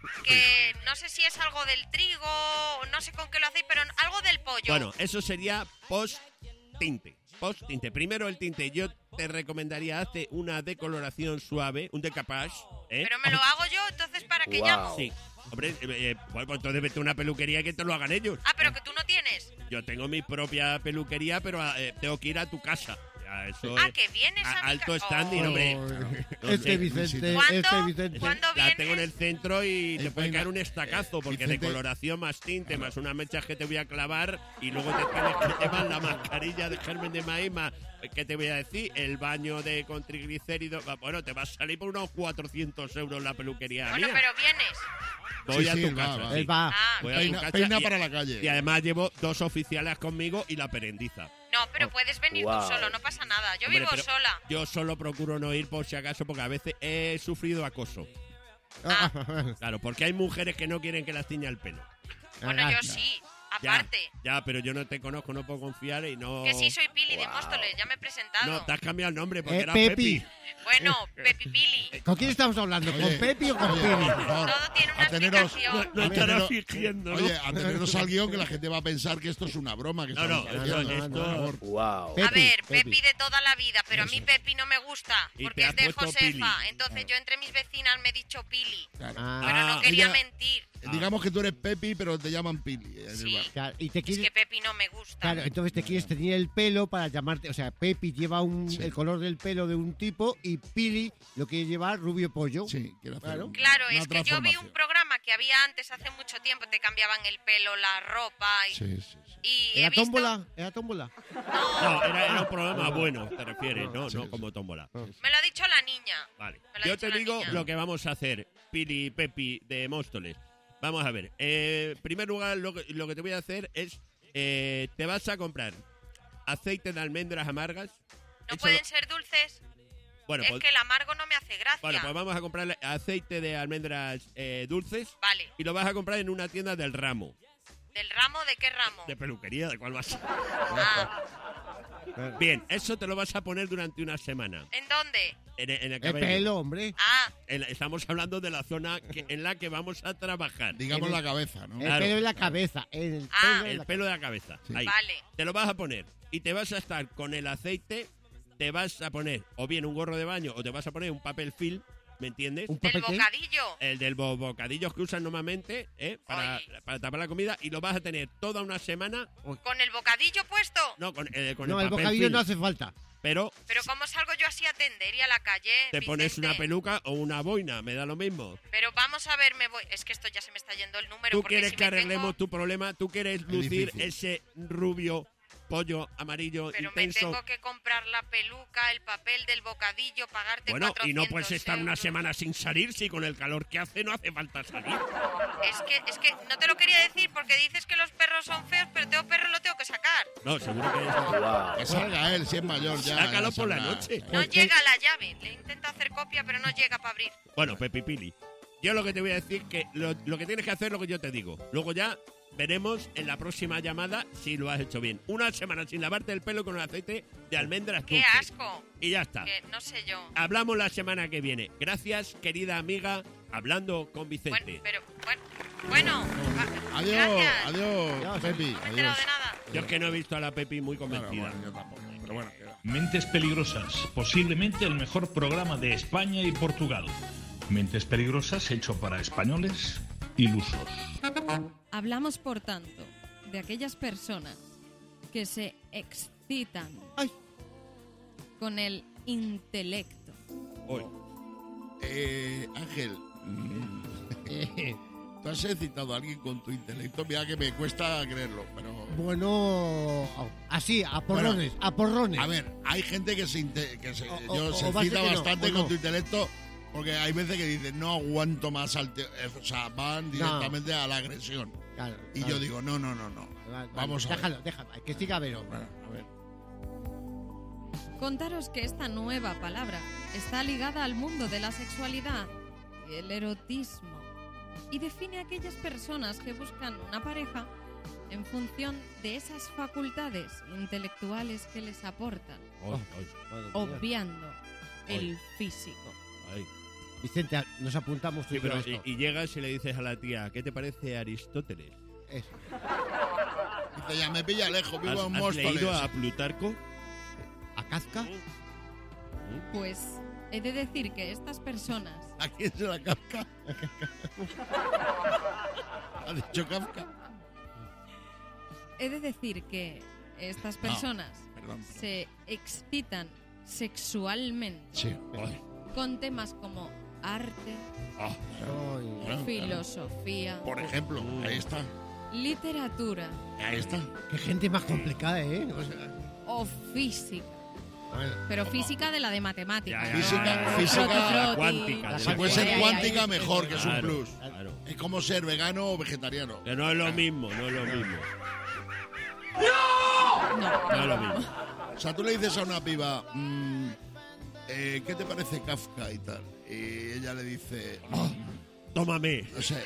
que no sé si es algo del trigo, o no sé con qué lo hacéis, pero algo del pollo. Bueno, eso sería post-tinte. Post-tinte. Primero el tinte. Yo te recomendaría hacer una decoloración suave, un decapage. ¿eh? Pero me lo hago yo, entonces ¿para qué llamo? Sí. Hombre, bueno, pues entonces vete a una peluquería y que te lo hagan ellos. Ah, pero que tú no tienes. Yo tengo mi propia peluquería, pero tengo que ir a tu casa. Ya, eso Ah, es que vienes a mi alto casa. standing, Oh. hombre. Este Vicente, ¿Cuándo? este Vicente. ¿Cuándo La tengo en vienes? el centro y te puede Venga, caer un estacazo, porque Vicente. de coloración más tinte, más unas mechas que te voy a clavar y luego te tienes que llevar la mascarilla de germen de maíz, más, ¿qué te voy a decir? El baño con triglicéridos. Bueno, te va a salir por unos 400 euros la peluquería Bueno, mía. pero vienes. Voy Sí, a sí, tu él va, casa. va. sí. Él va. Ah, Voy a tu Peina, casa peina y- para la calle. Y además llevo 2 oficiales conmigo y la perendiza. no, pero puedes venir tú solo, no pasa nada. Yo Hombre, vivo pero sola. Yo solo procuro no ir por si acaso, porque a veces he sufrido acoso. Ah, Claro, porque hay mujeres que no quieren que las tiña el pelo. Bueno, yo sí, Ya, aparte. ya, pero yo no te conozco, no puedo confiar y no... Que sí, soy Pili de Móstoles, ya me he presentado. No, te has cambiado el nombre porque era Pepi. Pepi. Bueno, Pepi Pili. ¿Con quién estamos hablando? ¿Con Oye, Pepi o con oye, Pili? por favor, Todo tiene una ateneros- explicación. No A estará ver, fingiendo, ¿no? Oye, atenernos al guión que la gente va a pensar que esto es una broma. Que No, estamos no, haciendo, no, por esto- favor. Wow. A Pepi, ver, Pepi. Pepi de toda la vida, pero a mí Pepi no me gusta, Y porque te es has de puesto Josefa. Pili. Entonces yo entre mis vecinas me he dicho Pili. Claro. Ah, Pero Ah, no quería ella- mentir. Digamos que tú eres Pepi, pero te llaman Pili. en el Sí. bar. claro, y te Es quieres... que Pepi no me gusta. Claro, entonces te quieres tener el pelo para llamarte... O sea, Pepi lleva Sí. el color del pelo de un tipo y Pili lo quiere llevar rubio pollo. Sí, quiero hacer Claro. Claro, una es que yo vi un transformación. programa que había antes, hace mucho tiempo, te cambiaban el pelo, la ropa y, Sí, sí, sí. y he ¿Era visto... tómbola? ¿Era tómbola? No, era un programa bueno, te refieres, ¿no? Sí, No sí. como tómbola. Me lo ha dicho la niña. Vale. Me lo ha Yo dicho te la digo niña. lo que vamos a hacer, Pili y Pepi de Móstoles. Vamos a ver. En primer lugar, lo que te voy a hacer es... te vas a comprar aceite de almendras amargas. ¿No Échalo- pueden ser dulces? Bueno, Es pues, que el amargo no me hace gracia. bueno, pues vamos a comprar aceite de almendras dulces Vale. y lo vas a comprar en una tienda del ramo. ¿Del ramo? ¿De qué ramo? De peluquería, ¿de cuál vas a...? Ah, Bien, eso te lo vas a poner durante una semana. ¿en dónde? En el El cabello. pelo, hombre. Ah, Estamos hablando de la zona en la que vamos a trabajar. Digamos la cabeza, ¿no? El Claro. pelo en la cabeza. El Ah. pelo en El la pelo de la cabeza. Sí. Ahí. vale. Te lo vas a poner y te vas a estar con el aceite, te vas a poner o bien un gorro de baño o te vas a poner un papel film, ¿me entiendes? ¿Un ¿Del papel qué? bocadillo? El del bocadillos que usan normalmente Ay. para tapar la comida y lo vas a tener toda una semana ¿Con el bocadillo puesto? no con No, el el papel bocadillo film, no hace falta. pero ¿Pero cómo salgo yo así a atender y a la calle, te pones Vicente? una peluca o una boina, me da lo mismo. Pero vamos a ver, me voy... Es que esto ya se me está yendo el número. Tú porque quieres si que me arreglemos tengo- tu problema, tú quieres lucir difícil. ese rubio pollo amarillo Pero intenso. me tengo que comprar la peluca, el papel del bocadillo, pagarte Bueno, 400 y no puedes estar una euros. semana sin salir si con el calor que hace no hace falta salir. Es que no te lo quería decir porque dices que los perros son feos, pero tengo perro lo tengo que sacar. No, seguro que Que salga él, si es mayor ya. Sácalo ya por la saldrá. noche. No llega la llave. Le intento hacer copia, pero no llega para abrir. Bueno, Pepi Pili, yo lo que te voy a decir que lo que tienes que hacer es lo que yo te digo. Luego ya veremos en la próxima llamada si lo has hecho bien. Una semana sin lavarte el pelo con el aceite de almendras ¡Qué dulces. asco! Y ya está. Que no sé yo. Hablamos la semana que viene. Gracias, querida amiga, hablando con Vicente. Bueno. Adiós, Gracias. adiós, Pepi. No me he enterado Adiós. de nada. Yo es que no he visto a la Pepi muy convencida. Yo tampoco, pero bueno. Mentes Peligrosas, posiblemente el mejor programa de España y Portugal. Mentes Peligrosas hecho para españoles ilusos. Hablamos, por tanto, de aquellas personas que se excitan con el intelecto. Ángel, ¿tú has excitado a alguien con tu intelecto? Mira que me cuesta creerlo, pero... Bueno, así, a porrones, a porrones. A ver, hay gente que se excita o va a ser que no, bastante o con no. tu intelecto, porque hay veces que dicen, no aguanto más al... o sea, van directamente a la agresión. Claro, Y claro. yo digo, no. Vale, Vamos a ver. déjalo, que siga Vero. A ver. Contaros que esta nueva palabra está ligada al mundo de la sexualidad y el erotismo y define a aquellas personas que buscan una pareja en función de esas facultades intelectuales que les aportan, obviando el físico. Vicente, nos apuntamos tú Sí, y yo pero a esto. y llegas y le dices a la tía, ¿qué te parece Aristóteles? Eso. Dice, ya me pilla lejos, vivo en ¿Has Móstoles. leído a Plutarco? ¿A Kafka? Pues he de decir que estas personas ¿A quién se la Kafka? ¿Ha dicho Kafka? He de decir que estas personas perdón. se excitan sexualmente Sí. con temas como arte, Bueno, filosofía, por ejemplo, ahí está. literatura Ahí está. Qué gente más complicada, ¿eh? O sea, o física. Pero física de la de matemáticas. Física Froti. cuántica. Si puede ser cuántica, mejor, que es un Claro, plus. claro. Es como ser vegano o vegetariano. Que no es lo mismo, no es lo mismo. No, No es lo mismo. O sea, tú le dices a una piba, ¿qué te parece Kafka y tal? Y ella le dice, Tómame. o sea,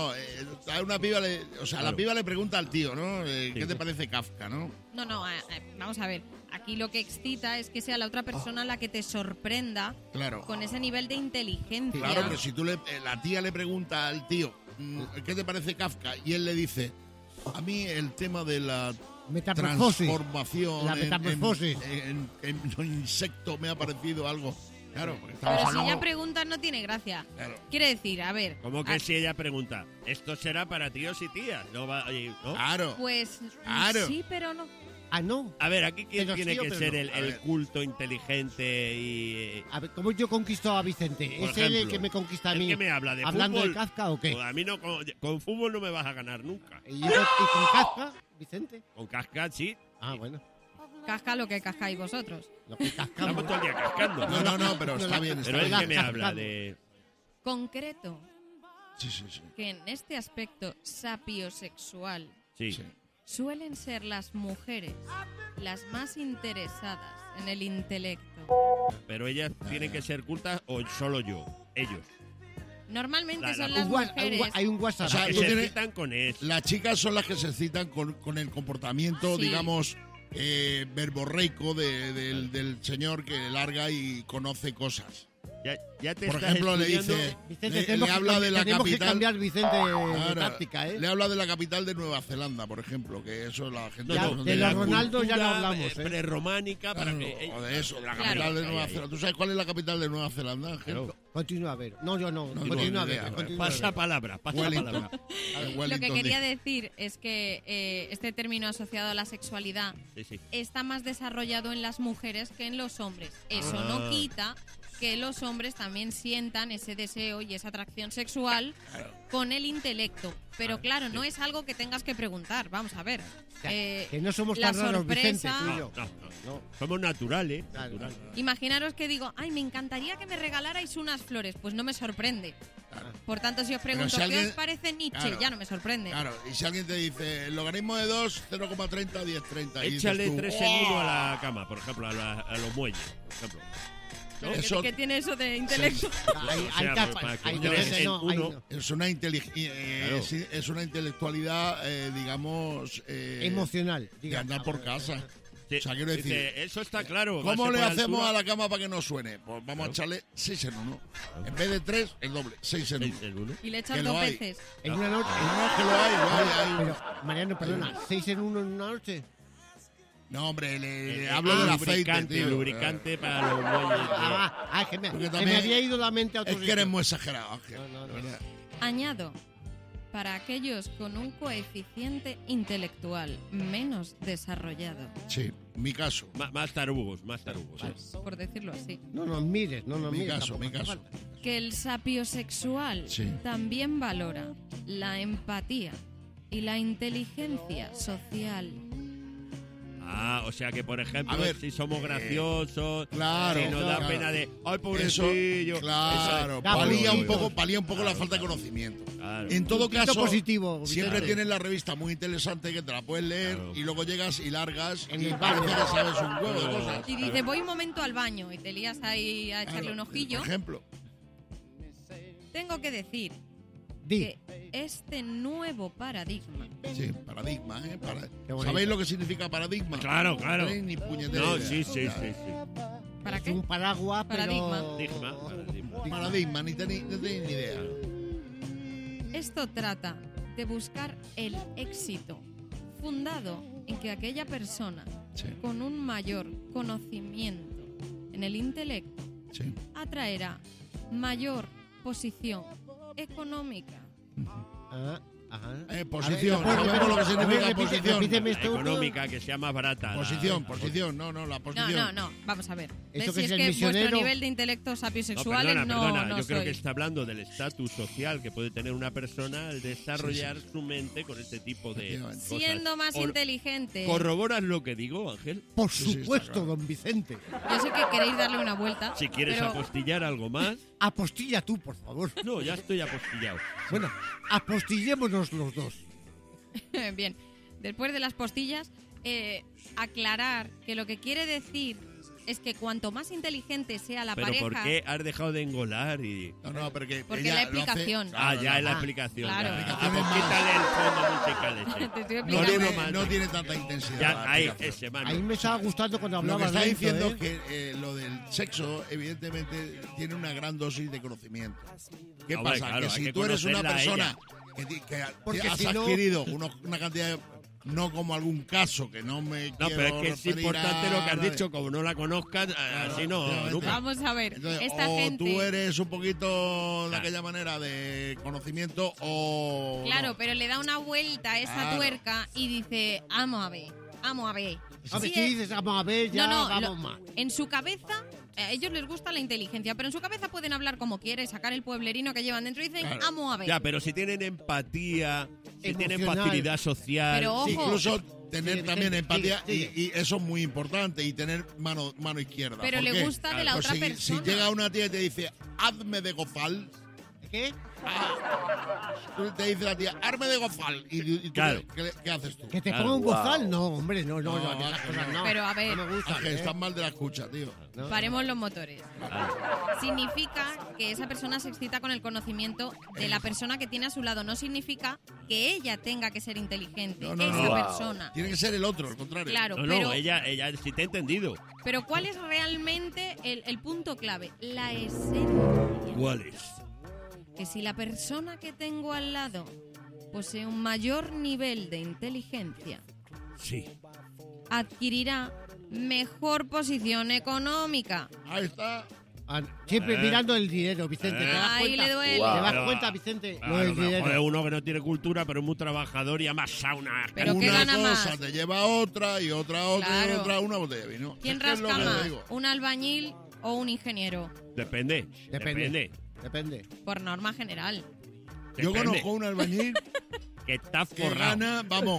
a una piba la piba le pregunta al tío, ¿no? ¿Qué te parece Kafka, no? No, vamos a ver. Aquí lo que excita es que sea la otra persona la que te sorprenda Claro. con ese nivel de inteligencia. Claro, pero si tú la tía le pregunta al tío, ¿qué te parece Kafka? Y él le dice, a mí el tema de la Metamorfosis. transformación La metamorfosis. en insecto me ha parecido algo. Claro, porque estamos Pero si hablando... ella pregunta no tiene gracia. Claro. Quiere decir, a ver. Como que si ella pregunta, ¿esto será para tíos y tías? No va, ¿no? Claro. Pues Claro. sí, pero no. Ah, no. A ver, aquí quién Pero tiene sí o que pero ser no. el A ver. culto inteligente y... A ver, ¿cómo yo conquisto a Vicente? Por ¿Es él el ejemplo, que me conquista a ¿el mí? que me habla de ¿Hablando fútbol? de Kafka o qué? Pues a mí no, con fútbol no me vas a ganar nunca. ¿Y con Kafka, Vicente? Con casca sí. Ah, bueno. Casca lo que cascáis vosotros. Lo que cascamos. Estamos todo el día cascando. No, pero está bien. Pero Está es bien. que me cascando. habla de... Concreto Sí. que en este aspecto sapiosexual Sí. suelen ser las mujeres las más interesadas en el intelecto. Pero ellas tienen que ser cultas o solo yo. Ellos. Normalmente La- son la- las mujeres. Hay un WhatsApp. O sea, Que tú se tienes- excitan con eso. Las chicas son las que se excitan con el comportamiento, Sí. digamos, verborreico del señor que larga y conoce cosas. Ya te Por estás ejemplo, le estudiando- dice, Vicente, le tenemos que habla de la tenemos que capital. cambiar, Vicente, de Claro, táctica, ¿eh? Le habla de la capital de Nueva Zelanda, por ejemplo, que eso la gente Ya, no- de la los Ronaldo ya no cultura, hablamos, ¿eh? Prerrománica para Claro, que... o de eso, de la Claro. capital de Ahí, Nueva ahí. Zelanda. ¿Tú sabes cuál es la capital de Nueva Zelanda, Ángel? Claro. Continúa a ver. No, yo no. No, Continúa a ni idea. ver. continúa a Pasa ver. palabra, pasa Wellington. palabra. Lo que Wellington, quería dice. decir es que este término asociado a la sexualidad Sí. está más desarrollado en las mujeres que en los hombres. Eso Ah. no quita que los hombres también sientan ese deseo y esa atracción sexual con el intelecto. Pero claro, no es algo que tengas que preguntar. Vamos a ver. Que no somos la tan raros, Vicente, sorpresa. tú y yo. No. Somos naturales. Claro, naturales. Imaginaros que digo, ay, me encantaría que me regalarais unas flores. Pues no me sorprende. Por tanto, si os pregunto, si alguien- ¿qué os parece Nietzsche? Claro. Ya no me sorprende. Claro, y si alguien te dice el logaritmo de 2, 0,30, 1030. y dices Échale tú, 3 en 1 a la cama, por ejemplo, a los muelles, por ejemplo. Pero eso- ¿qué tiene eso de intelecto? Hay O sea, capas, para que hay tres veces en no, hay uno- no. Es una, es una intelectualidad, digamos... Emocional. de diga. andar por casa. Sí, O sea, quiero decir, dice, eso está claro. ¿cómo base le por hacemos altura. a la cama para que no suene? Pues vamos a echarle 6 en 1. En vez de 3, el doble, 6 en 1. 6 en 1. Y le Que echan lo 2 hay. veces. En una noche. No, es que lo hay. Pero, Mariano, perdona, 6 en 1 en una noche. No, hombre, le hablo del aceite, lubricante, tío. lubricante para los muelles. Que me, Porque que también me había ido la mente a otro Es que sitio. eres muy exagerado, Ángel. No. de verdad. Añado, para aquellos con un coeficiente intelectual menos desarrollado, Sí, mi caso. Más tarugos, más tarugos. por decirlo así, No nos mires, no nos Mi mires. caso, tampoco mi hace caso. falta. que el sapiosexual Sí. también valora la empatía y la inteligencia social. Ah, o sea que, por ejemplo, A ver, si somos graciosos, claro, si nos da claro. pena de, ay, Eso, pobrecillo. claro, Da palía un puntitos. poco la falta de conocimiento. Claro. En todo Puntito caso, positivo, siempre Vicente. tienes la revista muy interesante que te la puedes leer Claro. y luego llegas y largas En y el parece baño. que sabes un huevo de cosas. Y dice, voy un momento al baño y te lías ahí a echarle Claro, un ojillo. Por ejemplo. Tengo que decir Di. que este nuevo paradigma Sí, paradigma, ¿eh? Qué bonito. ¿Sabéis lo que significa paradigma? Claro, claro. No tenéis ni puñetera No, idea. sí, sí, Ya. sí, sí. ¿Para Es qué? un paraguas, Paradigma. pero... Paradigma. Paradigma, ni tenéis ni idea. Esto trata de buscar el éxito fundado en que aquella persona Sí, con un mayor conocimiento en el intelecto sí. atraerá mayor posición económica. Ah, ajá. Posición, A ver, sabemos lo que significa repite- posición. repíteme La esto. económica, que sea más barata. Posición, no, la No, posición. no, vamos a ver. ¿Eso ¿Ves? que Si es es el que misionero? vuestro nivel de intelectos sapiosexuales perdona. no Yo creo soy. que está hablando del estatus social que puede tener una persona al desarrollar su mente con este tipo de Efectivamente. cosas. Siendo más Or- inteligente. ¿Corroboras lo que digo, Ángel? Por Sí, sí, está supuesto, claro. don Vicente. Yo sé que queréis darle una vuelta. Si quieres pero apostillar algo más. Apostilla tú, por favor. No, ya estoy apostillado. Bueno, apostillémonos los dos. Bien, después de las postillas, aclarar que lo que quiere decir es que cuanto más inteligente sea la Pero pareja... ¿por qué has dejado de engolar? No, porque Porque ella la lo hace- explicación. Claro, ya no, es la Ah, explicación. claro. ya. La explicación Pues es más. quítale el fondo musical ese. Te estoy No explicando. Uno tiene, más. no tiene tanta intensidad. Ya, la ahí, explicación. ese, mano. Ahí me estaba gustando cuando Lo que hablaba está lento, diciendo ¿eh? es que lo del sexo, evidentemente, tiene una gran dosis de conocimiento. ¿Qué Hombre, pasa? claro, que hay si que tú eres una conocerla a persona que Porque has si no- adquirido una cantidad de... No como algún caso que no me No, quiero pero es que es referir importante lo que has a- dicho, como no la conozcas, así no, obviamente. nunca. Vamos a ver, Entonces, esta o gente... tú eres un poquito de Claro. aquella manera de conocimiento o... Claro, no. pero le da una vuelta a esa Claro. tuerca y dice, vamos a ver. A ver, Sí, si dices, vamos a ver, ya no, vamos más. en su cabeza, a ellos les gusta la inteligencia, pero en su cabeza pueden hablar como quieren, sacar el pueblerino que llevan dentro y dicen, Claro. vamos a ver. Ya, pero si tienen empatía, si tienen Emocional. facilidad social. Pero ojo. Sí, incluso tener Sí, también sí, empatía sí. Y eso es muy importante y tener mano izquierda. Pero ¿Por le qué? gusta de la Pues otra si, persona. Si llega una tía y te dice, hazme de gofal, ¿Qué? te dice la tía, hazme de gofal. ¿Y tú Claro. qué haces tú? ¿Que te Claro. ponga un bozal? No, hombre, no, No, de esas cosas no. Pero a ver. No me gusta. Ángel, estás mal de la escucha, tío. Paremos los motores. Significa que esa persona se excita con el conocimiento de la persona que tiene a su lado. No significa que ella tenga que ser inteligente, No, no, esa no. persona. Tiene que ser el otro, al contrario. Claro, No, pero, no, ella sí te ha entendido. pero ¿cuál es realmente el punto clave? La esencia. ¿Cuál es? Que si la persona que tengo al lado posee un mayor nivel de inteligencia, Sí. adquirirá mejor posición económica. Ahí está. Siempre mirando el dinero, Vicente. ¿Te das Ahí cuenta? le duele. ¿Te das Pero, cuenta, Vicente? A Lo lo del mejor es dinero. uno que no tiene cultura, pero es muy trabajador y amasa una... Pero ¿qué una gana cosa más? te lleva a otra y otra a otra y Claro. otra, una botella de vino. ¿Quién Es que es lo rasca que más? digo. ¿Un albañil o un ingeniero? Depende. Depende. Por norma general. Yo Depende. conozco un albañil Que está Que forrado. gana, vamos.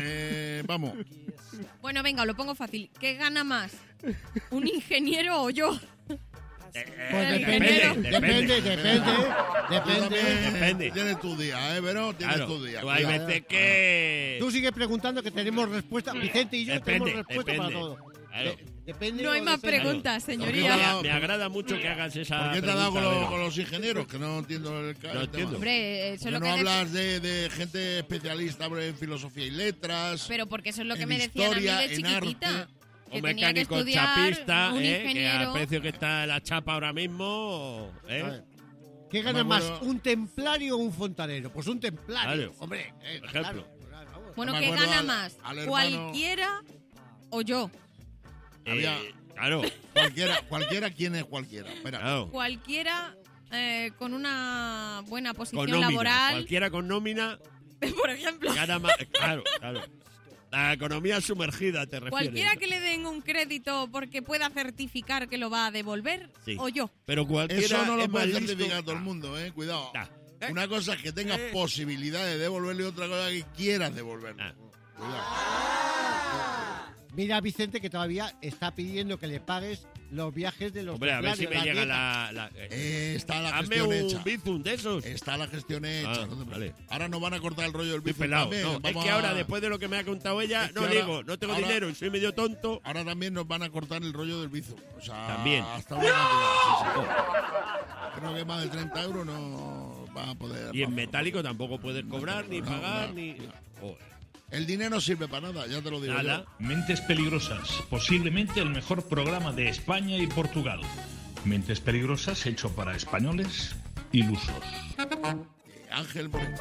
Bueno, venga, lo pongo fácil. ¿Qué gana más? ¿Un ingeniero o yo? Pues Depende. Depende. Tienes tu día, Vero, tienes Claro, tu día. tú hay Cuidado. veces que... Tú sigues preguntando que tenemos respuesta. Vicente y yo tenemos respuesta para todo. Claro. Depende No hay o más depende. preguntas, ¿Por señoría. Me agrada mucho que hagas esa ¿Por qué te ha dado pregunta, con Vero. los ingenieros? Que no entiendo el No tema. entiendo. Hombre, eso ¿Por es qué lo no que hablas de gente especialista en filosofía y letras? Pero porque eso es lo que en me decían historia, a mí de en chiquitita. arte? Que Un tenía que mecánico estudiar chapista, un que al ingeniero. precio que está la chapa ahora mismo, A ver, ¿qué No gana me más, acuerdo. un templario o un fontanero? Pues un templario, Claro. hombre. Por ejemplo. Bueno, No me ¿qué acuerdo gana más? al hermano- ¿Cualquiera o yo? Había- Claro, Cualquiera, ¿quién es cualquiera? Espera. claro. Cualquiera con una buena Con posición nómina. laboral, Cualquiera con nómina por ejemplo. gana más. Claro. La economía sumergida, te refieres. Cualquiera que le den un crédito porque pueda certificar que lo va a devolver, Sí. o yo. Pero cualquiera Eso no lo es puede más listo. certificar todo el mundo, Cuidado. Ah. Una cosa es que tengas posibilidad de devolverle y otra cosa es que quieras devolverle. Ah. Cuidado. Mira, Vicente, que todavía está pidiendo que le pagues los viajes de los Hombre, a ver si templarios, me llega dieta. la... Está la Hazme gestión un hecha. bizum de esos. Está la gestión hecha. Ah, no te vale. preocupes. Ahora nos van a cortar el rollo del Estoy bizum pelado. también. No, es Vamos que a- ahora, después de lo que me ha contado ella, Es que no ahora- digo, no tengo ahora- dinero y soy medio tonto. Ahora también nos van a cortar el rollo del bizum. O sea, También. hasta una cantidad. Sí. Creo que más de 30 euros no van a poder. Y en metálico tampoco puedes cobrar, ni no, pagar, no, ni... no. Joder. El dinero no sirve para nada, ya te lo digo. Nada. Mentes Peligrosas, posiblemente el mejor programa de España y Portugal. Mentes Peligrosas hecho para españoles ilusos. Ángel Moreno.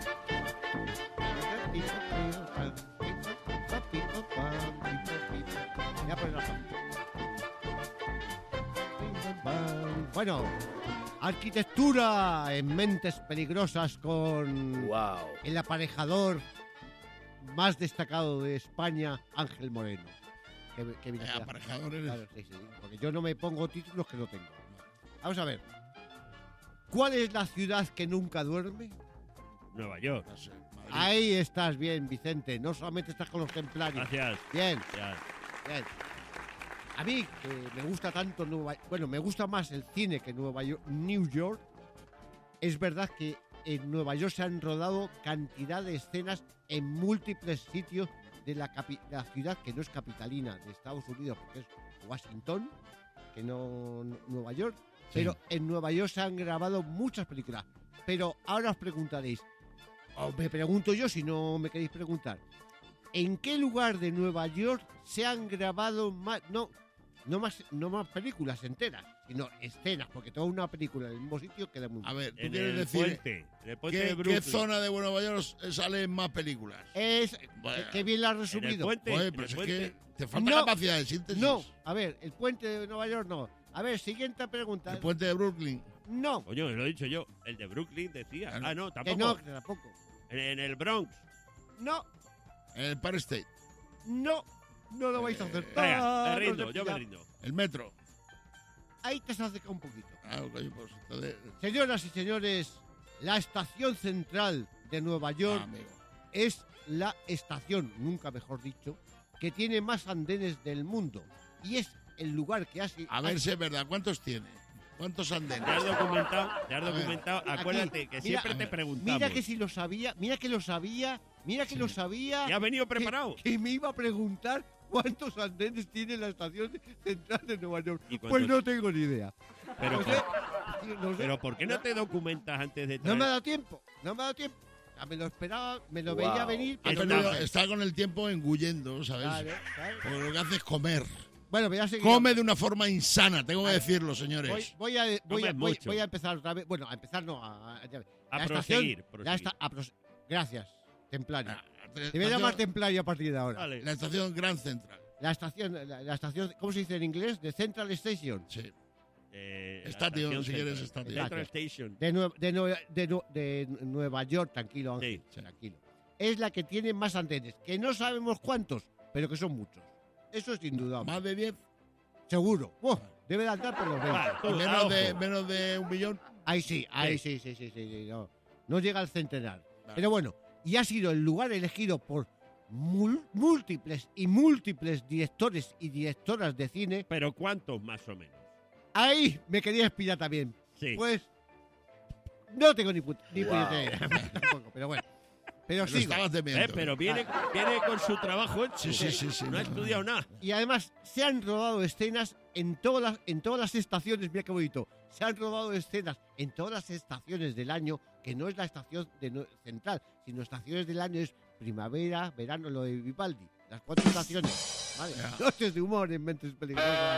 Ya pues, bueno, arquitectura en Mentes Peligrosas con el aparejador más destacado de España, Ángel Moreno. Que viene aquí a- Aparejador eres. Claro, sí, porque yo no me pongo títulos que no tengo. Vamos a ver. ¿Cuál es la ciudad que nunca duerme? Nueva York. No sé, Madrid. Ahí estás bien, Vicente. No solamente estás con los templarios. Gracias. Bien, Ya. bien. A mí, que me gusta tanto Bueno, me gusta más el cine que New York. Es verdad que en Nueva York se han rodado cantidad de escenas en múltiples sitios de la ciudad que no es capitalina de Estados Unidos, porque es Washington, que no Nueva York. Sí. Pero en Nueva York se han grabado muchas películas. Pero ahora os preguntaréis, o me pregunto yo si no me queréis preguntar, ¿en qué lugar de Nueva York se han grabado más, no más películas enteras, sino escenas? Porque toda una película en el mismo sitio queda muy A ver, tú En quieres el decir puente. En el puente de ¿qué Brooklyn. zona de Nueva York salen más películas? Bueno, qué bien la has En el resumido. puente. Oye, en pero el es puente. que te falta No. capacidad de síntesis. No, a ver, el puente de Nueva York no. A ver, siguiente pregunta. El puente de Brooklyn. No, Coño, lo he dicho yo. El de Brooklyn decía. Claro. Ah, no, que tampoco. no, que tampoco. En el Bronx. No, El Empire State. no lo vais a acertar. Venga, me no rindo, sé yo me pillar. rindo. El metro. Ahí te has acercado un poquito. Ah, coño, pues entonces. Señoras y señores, la estación central de Nueva York amigo. es la estación, nunca mejor dicho, que tiene más andenes del mundo. Y es el lugar que hace... A ver si es verdad. ¿Cuántos tiene? ¿Cuántos andenes? ¿Te has documentado? ¿Te has A ver, documentado? aquí, Acuérdate que mira, siempre a te ver, preguntamos. Mira que si lo sabía, mira que lo sabía, lo sabía. Ya has venido preparado. Que me iba a preguntar cuántos andenes tiene la estación central de Nueva York. ¿Y cuántos? Pues no tengo ni idea. Pero, No sé, no sé. pero ¿por qué no te documentas antes de No traer? me ha dado tiempo, Ya me lo esperaba, me lo veía venir. Ha pero perdido- no. está con el tiempo engullendo, ¿sabes? Claro. Porque lo que hace es comer. Bueno, voy a seguir. Come de una forma insana, tengo que decirlo, Voy, señores. voy a Comes mucho. voy a empezar otra vez. Bueno, a empezar no. A la proseguir, estación, ya está, gracias, Templario. La Te voy a llamar estación- Templario a partir de ahora. Vale. La estación Grand Central. La estación, ¿cómo se dice en inglés? De Central Station. Sí. La Estación, estación si quieres, central. estación. Central Station. De Nueva York, tranquilo, Ángel, Sí. tranquilo. Es la que tiene más andenes, que no sabemos cuántos, pero que son muchos. Eso es indudable. Más de 10. Seguro. Debe de andar por los 20. Vale, tú, a Menos ojo. de 1 millón. Ahí sí. No llega al centenar. Vale. Pero bueno, y ha sido el lugar elegido por múltiples y múltiples directores y directoras de cine. ¿Pero cuántos más o menos? Ahí me quería espiar también. Sí. Pues no tengo ni puñetera idea tampoco, pero bueno. Pero sigo. estabas temiendo. Pero viene con su trabajo hecho. Sí. No ha estudiado nada. Y además se han rodado escenas en todas las estaciones, mira qué bonito. Se han rodado escenas en todas las estaciones del año, que no es la estación central, sino estaciones del año es primavera, verano, lo de Vivaldi. Las 4 estaciones. Vale. Noches de humor en Mentes Peligrosas.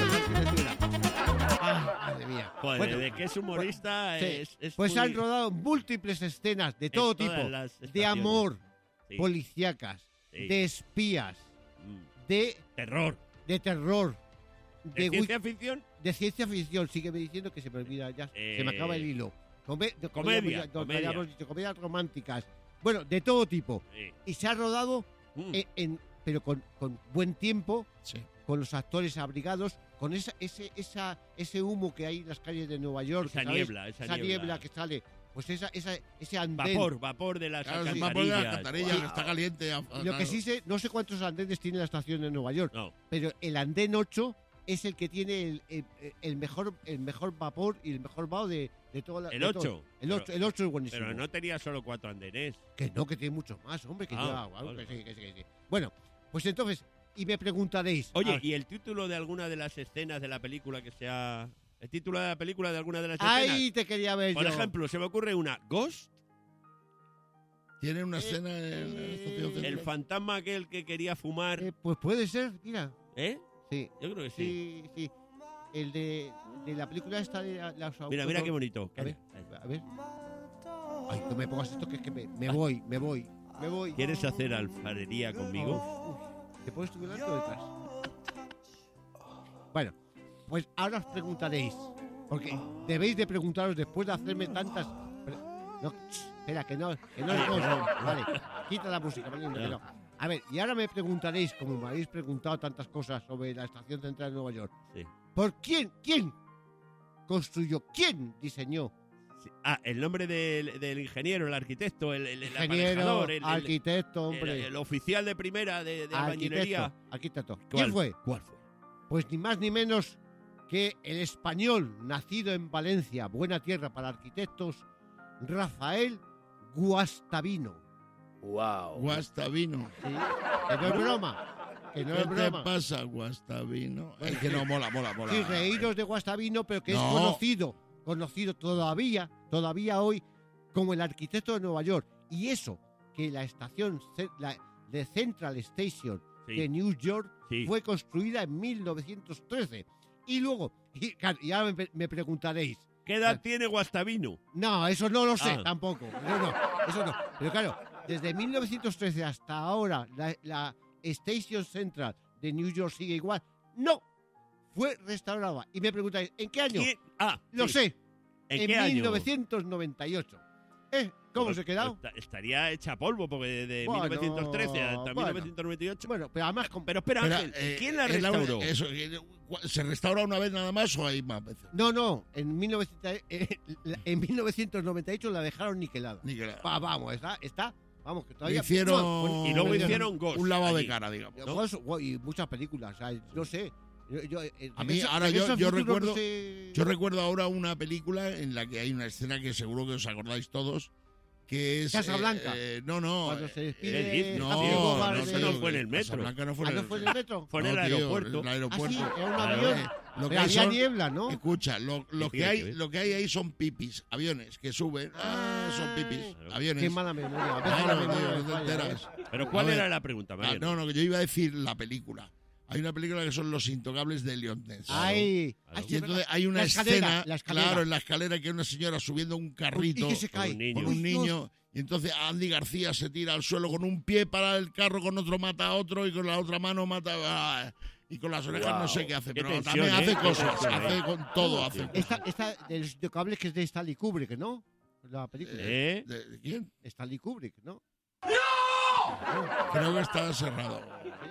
Ay, madre mía. Joder, Bueno, de que es humorista sí. es Pues muy- han rodado múltiples escenas de todo todas tipo. las De estaciones. amor, Sí. policíacas, Sí. de espías, Mm. de Terror. terror, ¿De ciencia ficción? de ciencia ficción. Sígueme diciendo que se me olvida ya. Se me acaba el hilo. Comedia. Habíamos dicho, comedias románticas. Bueno, de todo tipo. Sí. Y se ha rodado, Mm. pero con buen tiempo, Sí. con los actores abrigados, con ese humo que hay en las calles de Nueva York. Esa ¿sabes? niebla, esa niebla niebla. que sale. Pues ese andén. Vapor de las Claro, alcantarillas. vapor de las alcantarillas, Wow. que está caliente. Lo que sí sé, no sé cuántos andenes tiene la estación de Nueva York, No. pero el andén 8 es el que tiene el mejor vapor y el mejor vaho de toda la... El de 8. todo. El 8 es buenísimo. Pero no tenía solo 4 andenes. Que no, que tiene muchos más, hombre, que Ah, ya, vale. que sí. Bueno, pues entonces, y me preguntaréis... Oye, ah, ¿y el título de alguna de las escenas de la película que sea... El título de la película de alguna de las escenas? ahí te quería ver Por yo. ejemplo, se me ocurre una Ghost, Tiene una escena en la estación el central. fantasma aquel que quería fumar. Pues puede ser, mira. ¿Eh? Sí, Yo creo que sí. sí. El de la película esta de las Mira qué bonito. A ver. Ay, no me pongas esto que es que me voy. ¿Quieres hacer alfarería conmigo? ¿Te puedes subir delante o detrás? Bueno, pues ahora os preguntaréis, porque debéis de preguntaros después de hacerme tantas... No, espera, que no es cosa. Vale, quita la música, Malindo, que no. A ver, y ahora me preguntaréis, como me habéis preguntado tantas cosas sobre la estación central de Nueva York, Sí. ¿por quién construyó, quién diseñó? Sí. Ah, el nombre del ingeniero, el arquitecto, el Ingeniero, aparejador, arquitecto, hombre. el oficial de primera de albañilería. Arquitecto. ¿Cuál? ¿Quién fue? ¿Cuál fue? Pues ni más ni menos que el español, nacido en Valencia, buena tierra para arquitectos, Rafael Guastavino. Wow. Guastavino. ¿Sí? Que no es broma. Que no ¿Qué es te broma. pasa, Guastavino? Es que no, mola. Sí, reíros de Guastavino, pero que No. es conocido todavía hoy como el arquitecto de Nueva York. Y eso, que la estación de Central Station Sí. de New York Sí. fue construida en 1913. Y luego, y ahora me preguntaréis, ¿Qué edad tiene Guastavino? no, eso no lo sé Ah. tampoco. Eso no. Pero claro, desde 1913 hasta ahora, la Station Central de New York sigue igual. No, fue restaurada. Y me preguntáis, ¿en qué año? ¿Quién? Ah, Lo sí. sé, ¿En qué año? 1998. ¿Cómo Pues, se ha quedado? Estaría hecha polvo, porque de Bueno, 1913 hasta bueno. 1998. Bueno, pero además... Pero espera, Espera, Ángel, ¿quién la es restauró? ¿Se restaura una vez nada más o hay más veces? No, en 1998 la dejaron niquelada. Vamos, está, vamos, que todavía... Hicieron Y luego hicieron Ghost. un lavado de allí. cara, digamos. ¿no? Y muchas películas, o sea, no sé. A mí, ahora Regreso al yo Futuro, recuerdo, no sé. yo recuerdo ahora una película en la que hay una escena que seguro que os acordáis todos, que es... Casablanca. No, Cuando se despide ¿Qué dices? no, Humphrey Bogart eso de- no fue en el metro. Casablanca no fue ¿Ah, en no el fue en el metro? Fue en el tío, aeropuerto. en el aeropuerto. Ah, sí, era un Claro, avión. Lo que Pero había son- niebla, ¿no? Escucha, lo ¿Qué que tiene hay que ver? lo que hay ahí son pipis, aviones que suben. Son pipis, aviones. Qué mala memoria. A veces Claro, la tío, memoria no me te falla, enteras. ¿eh? Pero ¿cuál A ver. era la pregunta, Mariano? No, que yo iba a decir la película. Hay una película que son Los Intocables de Leon Ness. Ay, Claro. Y entonces hay una La escalera, escena, la escalera. claro, en la escalera que hay una señora subiendo un carrito ¿Y qué se Con cae? un niño. con un niño. Y entonces Andy García se tira al suelo con un pie para el carro, con otro mata a otro y con la otra mano mata y con las orejas no sé qué hace, Qué pero tensión, también hace ¿eh? Qué cosas, tensión, hace ¿eh? con todo, hace cosas. Esta de los Intocables que es de Stanley Kubrick, ¿no? La película. ¿Eh? ¿De quién? Stanley Kubrick, ¿no? Creo que está cerrado.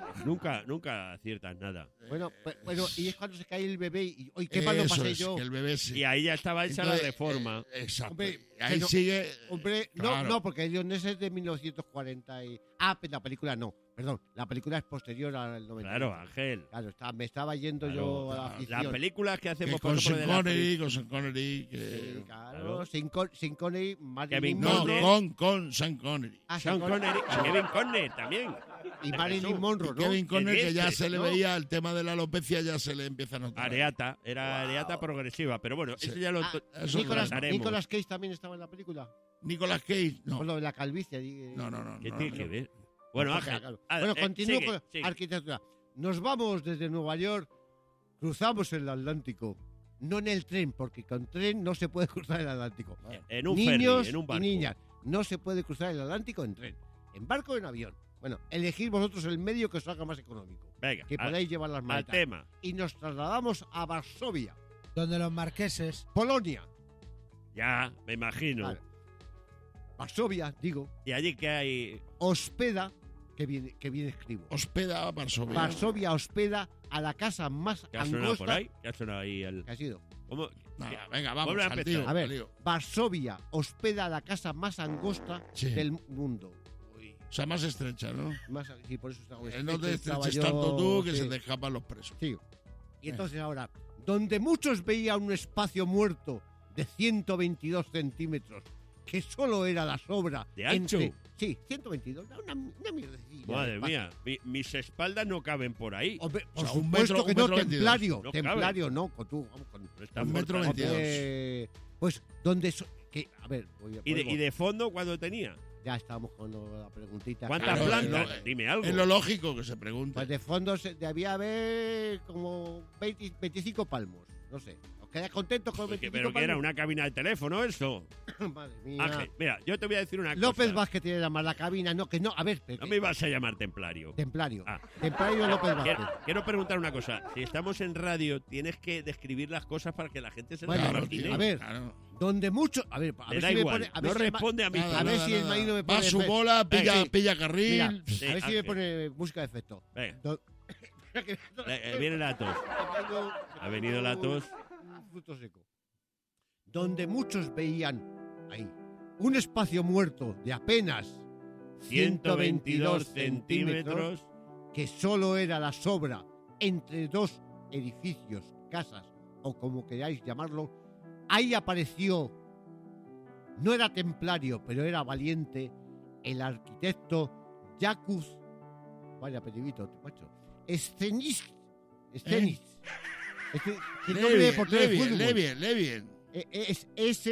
Nunca aciertas nada. Bueno, y es cuando se cae el bebé y hoy qué mal lo pasé yo. Que el bebé sí. Y ahí ya estaba hecha la reforma. Exacto. Hombre, Ahí pero- sigue. Hombre, Claro. no, porque el guion ese es de 1940 y... Ah, pero la película no, perdón, la película es posterior al 90. Claro, Ángel. Claro, me estaba yendo Claro, yo a la ficción. Las películas que Que hacemos con por ejemplo, Sean de la Connery, con Sean Connery. Sí, claro, Claro. Sin Connery, Marilyn Kevin No, Monroe. con Sean Connery. Ah, Sean Sean Connery y Kevin Conner también. Y De Marilyn Jesús. Monroe, ¿no? Kevin Connery, que ya dientes, se le ¿no? veía el tema de la alopecia, ya se le empieza a notar. Areata, era areata progresiva, pero bueno, Sí. eso ya lo Eso trataremos. Nicolas Cage también estaba en la película. Nicolas Cage, no. Por lo de la calvicie. No. ¿Qué no, tiene no. que ver? Bueno, Ángel. Claro. Bueno, continúo sigue, con sigue. arquitectura. Nos vamos desde Nueva York, cruzamos el Atlántico. No en el tren, porque con tren no se puede cruzar el Atlántico. En un Niños ferry, en un y barco. niñas, no se puede cruzar el Atlántico en tren. En barco o en avión. Bueno, elegid vosotros el medio que os haga más económico. Venga, Que podáis llevar las al maletas. tema. Y nos trasladamos a Varsovia, Donde los marqueses. Polonia. Ya, me imagino. Vale. Varsovia, digo, ¿Y allí qué hay? hospeda, que bien escribo. Hospeda a Varsovia. Varsovia hospeda a la casa más ¿Qué ha sonado angosta. por ahí? ¿Qué ha sonado ahí? ¿Qué ha sido? ¿Cómo? Nada, venga, vamos. Vuelve a al empezar. tío, A ver, al lío. Varsovia hospeda a la casa más angosta Sí. del mundo. O sea, más estrecha, ¿no? Sí, por eso estaba No te estaba estreches yo, tanto tú que sí. se te escapan los presos. Sí. Y entonces ahora, donde muchos veían un espacio muerto de 122 centímetros, que solo era la sobra. ¿De ancho? Sí, 122, una mierdecilla. de Madre espacio. mía, mis espaldas no caben por ahí. Hombre, por O sea, un supuesto metro- que un no, metro 22. templario, No templario no, con tú, vamos, con Pero está Un metro fortalecido. 22. pues donde a ver, ¿Y de fondo cuándo tenía? ya estamos con la preguntita. ¿Cuántas Claro, plantas? es Dime algo. Es lo lógico que se pregunta. Pues de fondo debía haber como 25 palmos, no sé. ¿Os quedáis contentos con 25 Pero que era palmos? una cabina de teléfono eso. Madre mía. Ángel, mira, yo te voy a decir una López cosa. Vázquez tiene que llamar la cabina, no, que no, a ver, No me ibas a llamar templario. templario. Ah. Templario López Vázquez. Quiero preguntar una cosa. Si estamos en radio, tienes que describir las cosas para que la gente se Bueno, las Claro, imagine. tío, a ver, claro. donde mucho, a ver, a Le ver da si me igual. pone, a ver No si el responde a mí. Nada, a ver nada, si el nada. marino me Va pone a su efecto. bola, pilla, Sí. pilla carril. Mira, Sí, a ver si me Ángel. pone música de efecto. Venga. Do- Viene la tos. Ha venido la tos. Un fruto seco. Donde muchos veían ahí un espacio muerto de apenas 122 centímetros. que solo era la sobra entre dos edificios, casas o como queráis llamarlo, ahí apareció, no era templario, pero era valiente, el arquitecto Jakub, vaya apellidito, macho, Estenis. El nombre de portero de fútbol. Lee bien. Es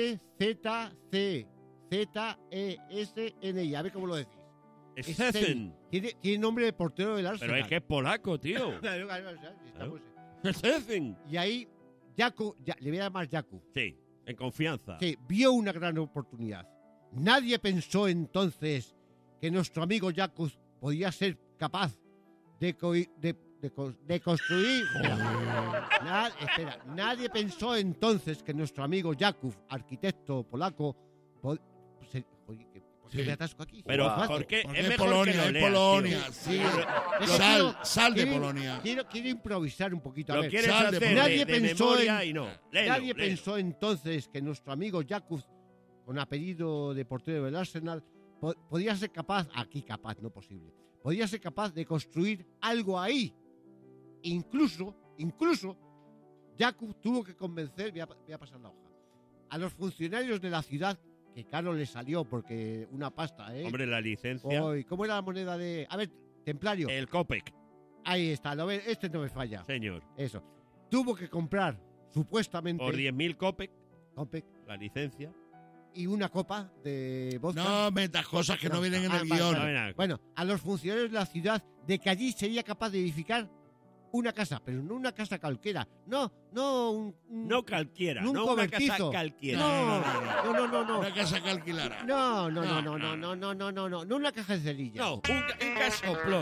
S-Z-C-Z-E-S-N-I. A ver cómo lo decís. Szczecin. Tiene nombre de portero del Arsenal. Pero es que es polaco, tío. Claro, estamos- Szczecin. Y ahí, Jakub, le voy a llamar Jakub, Sí, en confianza. que vio una gran oportunidad. Nadie pensó entonces que nuestro amigo Jakub podía ser capaz de construir. Espera, nadie pensó entonces que nuestro amigo Jakub, arquitecto polaco, ¿por qué Sí. me atasco aquí? Pero Fácil. ¿por qué? Porque Es es mejor Polonia, que lo es leas, Polonia. tío. Sí. Es que Sal de quiero- Polonia. Quiero improvisar un poquito. A Lo ver, quieres Sal de hacer Polonia. Nadie de pensó memoria en- y no. Léelo, nadie léelo. pensó entonces que nuestro amigo Jakub, con apellido de portero del Arsenal, podía ser capaz, no posible, podía ser capaz de construir algo ahí. Incluso, Jakub tuvo que convencer, voy a pasar la hoja, a los funcionarios de la ciudad, que caro le salió porque una pasta, ¿eh? Hombre, la licencia. Hoy, ¿cómo era la moneda de...? A ver, templario. El Copec, Ahí está, ¿lo ves? Este no me falla. señor. Eso. Tuvo que comprar, supuestamente, Por 10.000 Copec, Copec, la licencia. y una copa de vodka. No metas cosas que no vienen en el guión. vale. Bueno, a los funcionarios de la ciudad de que allí sería capaz de edificar una casa, pero no una casa cualquiera. No un No cualquiera, un no una cobertizo. casa cualquiera. No. Una casa que alquilara. No una caja de cerillas. No, un casoplón.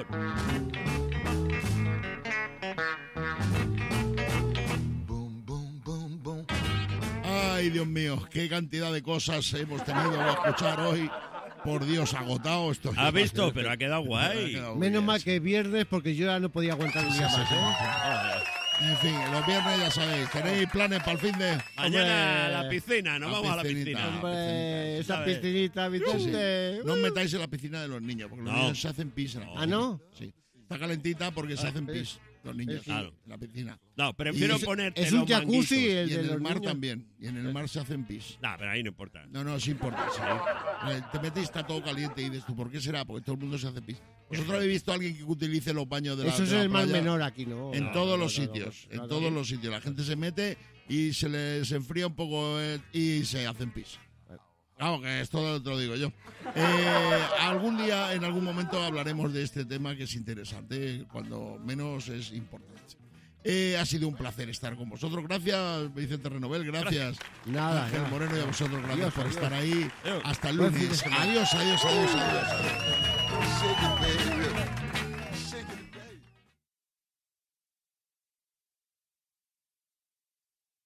Ay, Dios mío, qué cantidad de cosas hemos tenido que escuchar hoy Por Dios, agotado estoy. ¿Has visto? Pero ha quedado guay. Menos mal que viernes, porque yo ya no podía aguantar un día más, En fin, los viernes ya sabéis, ¿tenéis planes para el fin de...? Mañana a la piscina, nos vamos a la piscinita. piscina. Hombre, esa ¿Sabes? piscinita, Vicente. No os metáis en la piscina de los niños, porque los No. niños se hacen pis en la piscina. ¿Ah, no? Sí. Está calentita porque se hacen pis los niños Claro. en la piscina. No, prefiero Y es- ponerte es un los jacuzzi, manguitos. el Y en de el los mar niños. también. Y en el mar se hacen pis. No, pero ahí no importa. No, sí importa. Sí. Te metes y está todo caliente y dices tú, ¿por qué será? Porque todo el mundo se hace pis. ¿Vosotros habéis visto a alguien que utilice los baños de la Eso es de la el mal playa? menor aquí, ¿no? En No, todos no, los no, sitios, no, en todos los sitios. La gente se mete y se les enfría un poco y se hacen pis. Vamos, que esto te lo digo yo. Algún día, en algún momento, hablaremos de este tema que es interesante, cuando menos es importante. Ha sido un placer estar con vosotros. Gracias, Vicente Renovel, gracias. Nada, Ángel nada. Moreno y a vosotros, gracias Adiós, por adiós. estar ahí. Adiós. Hasta el Buen fin de lunes. semana. Adiós, adiós, adiós, adiós.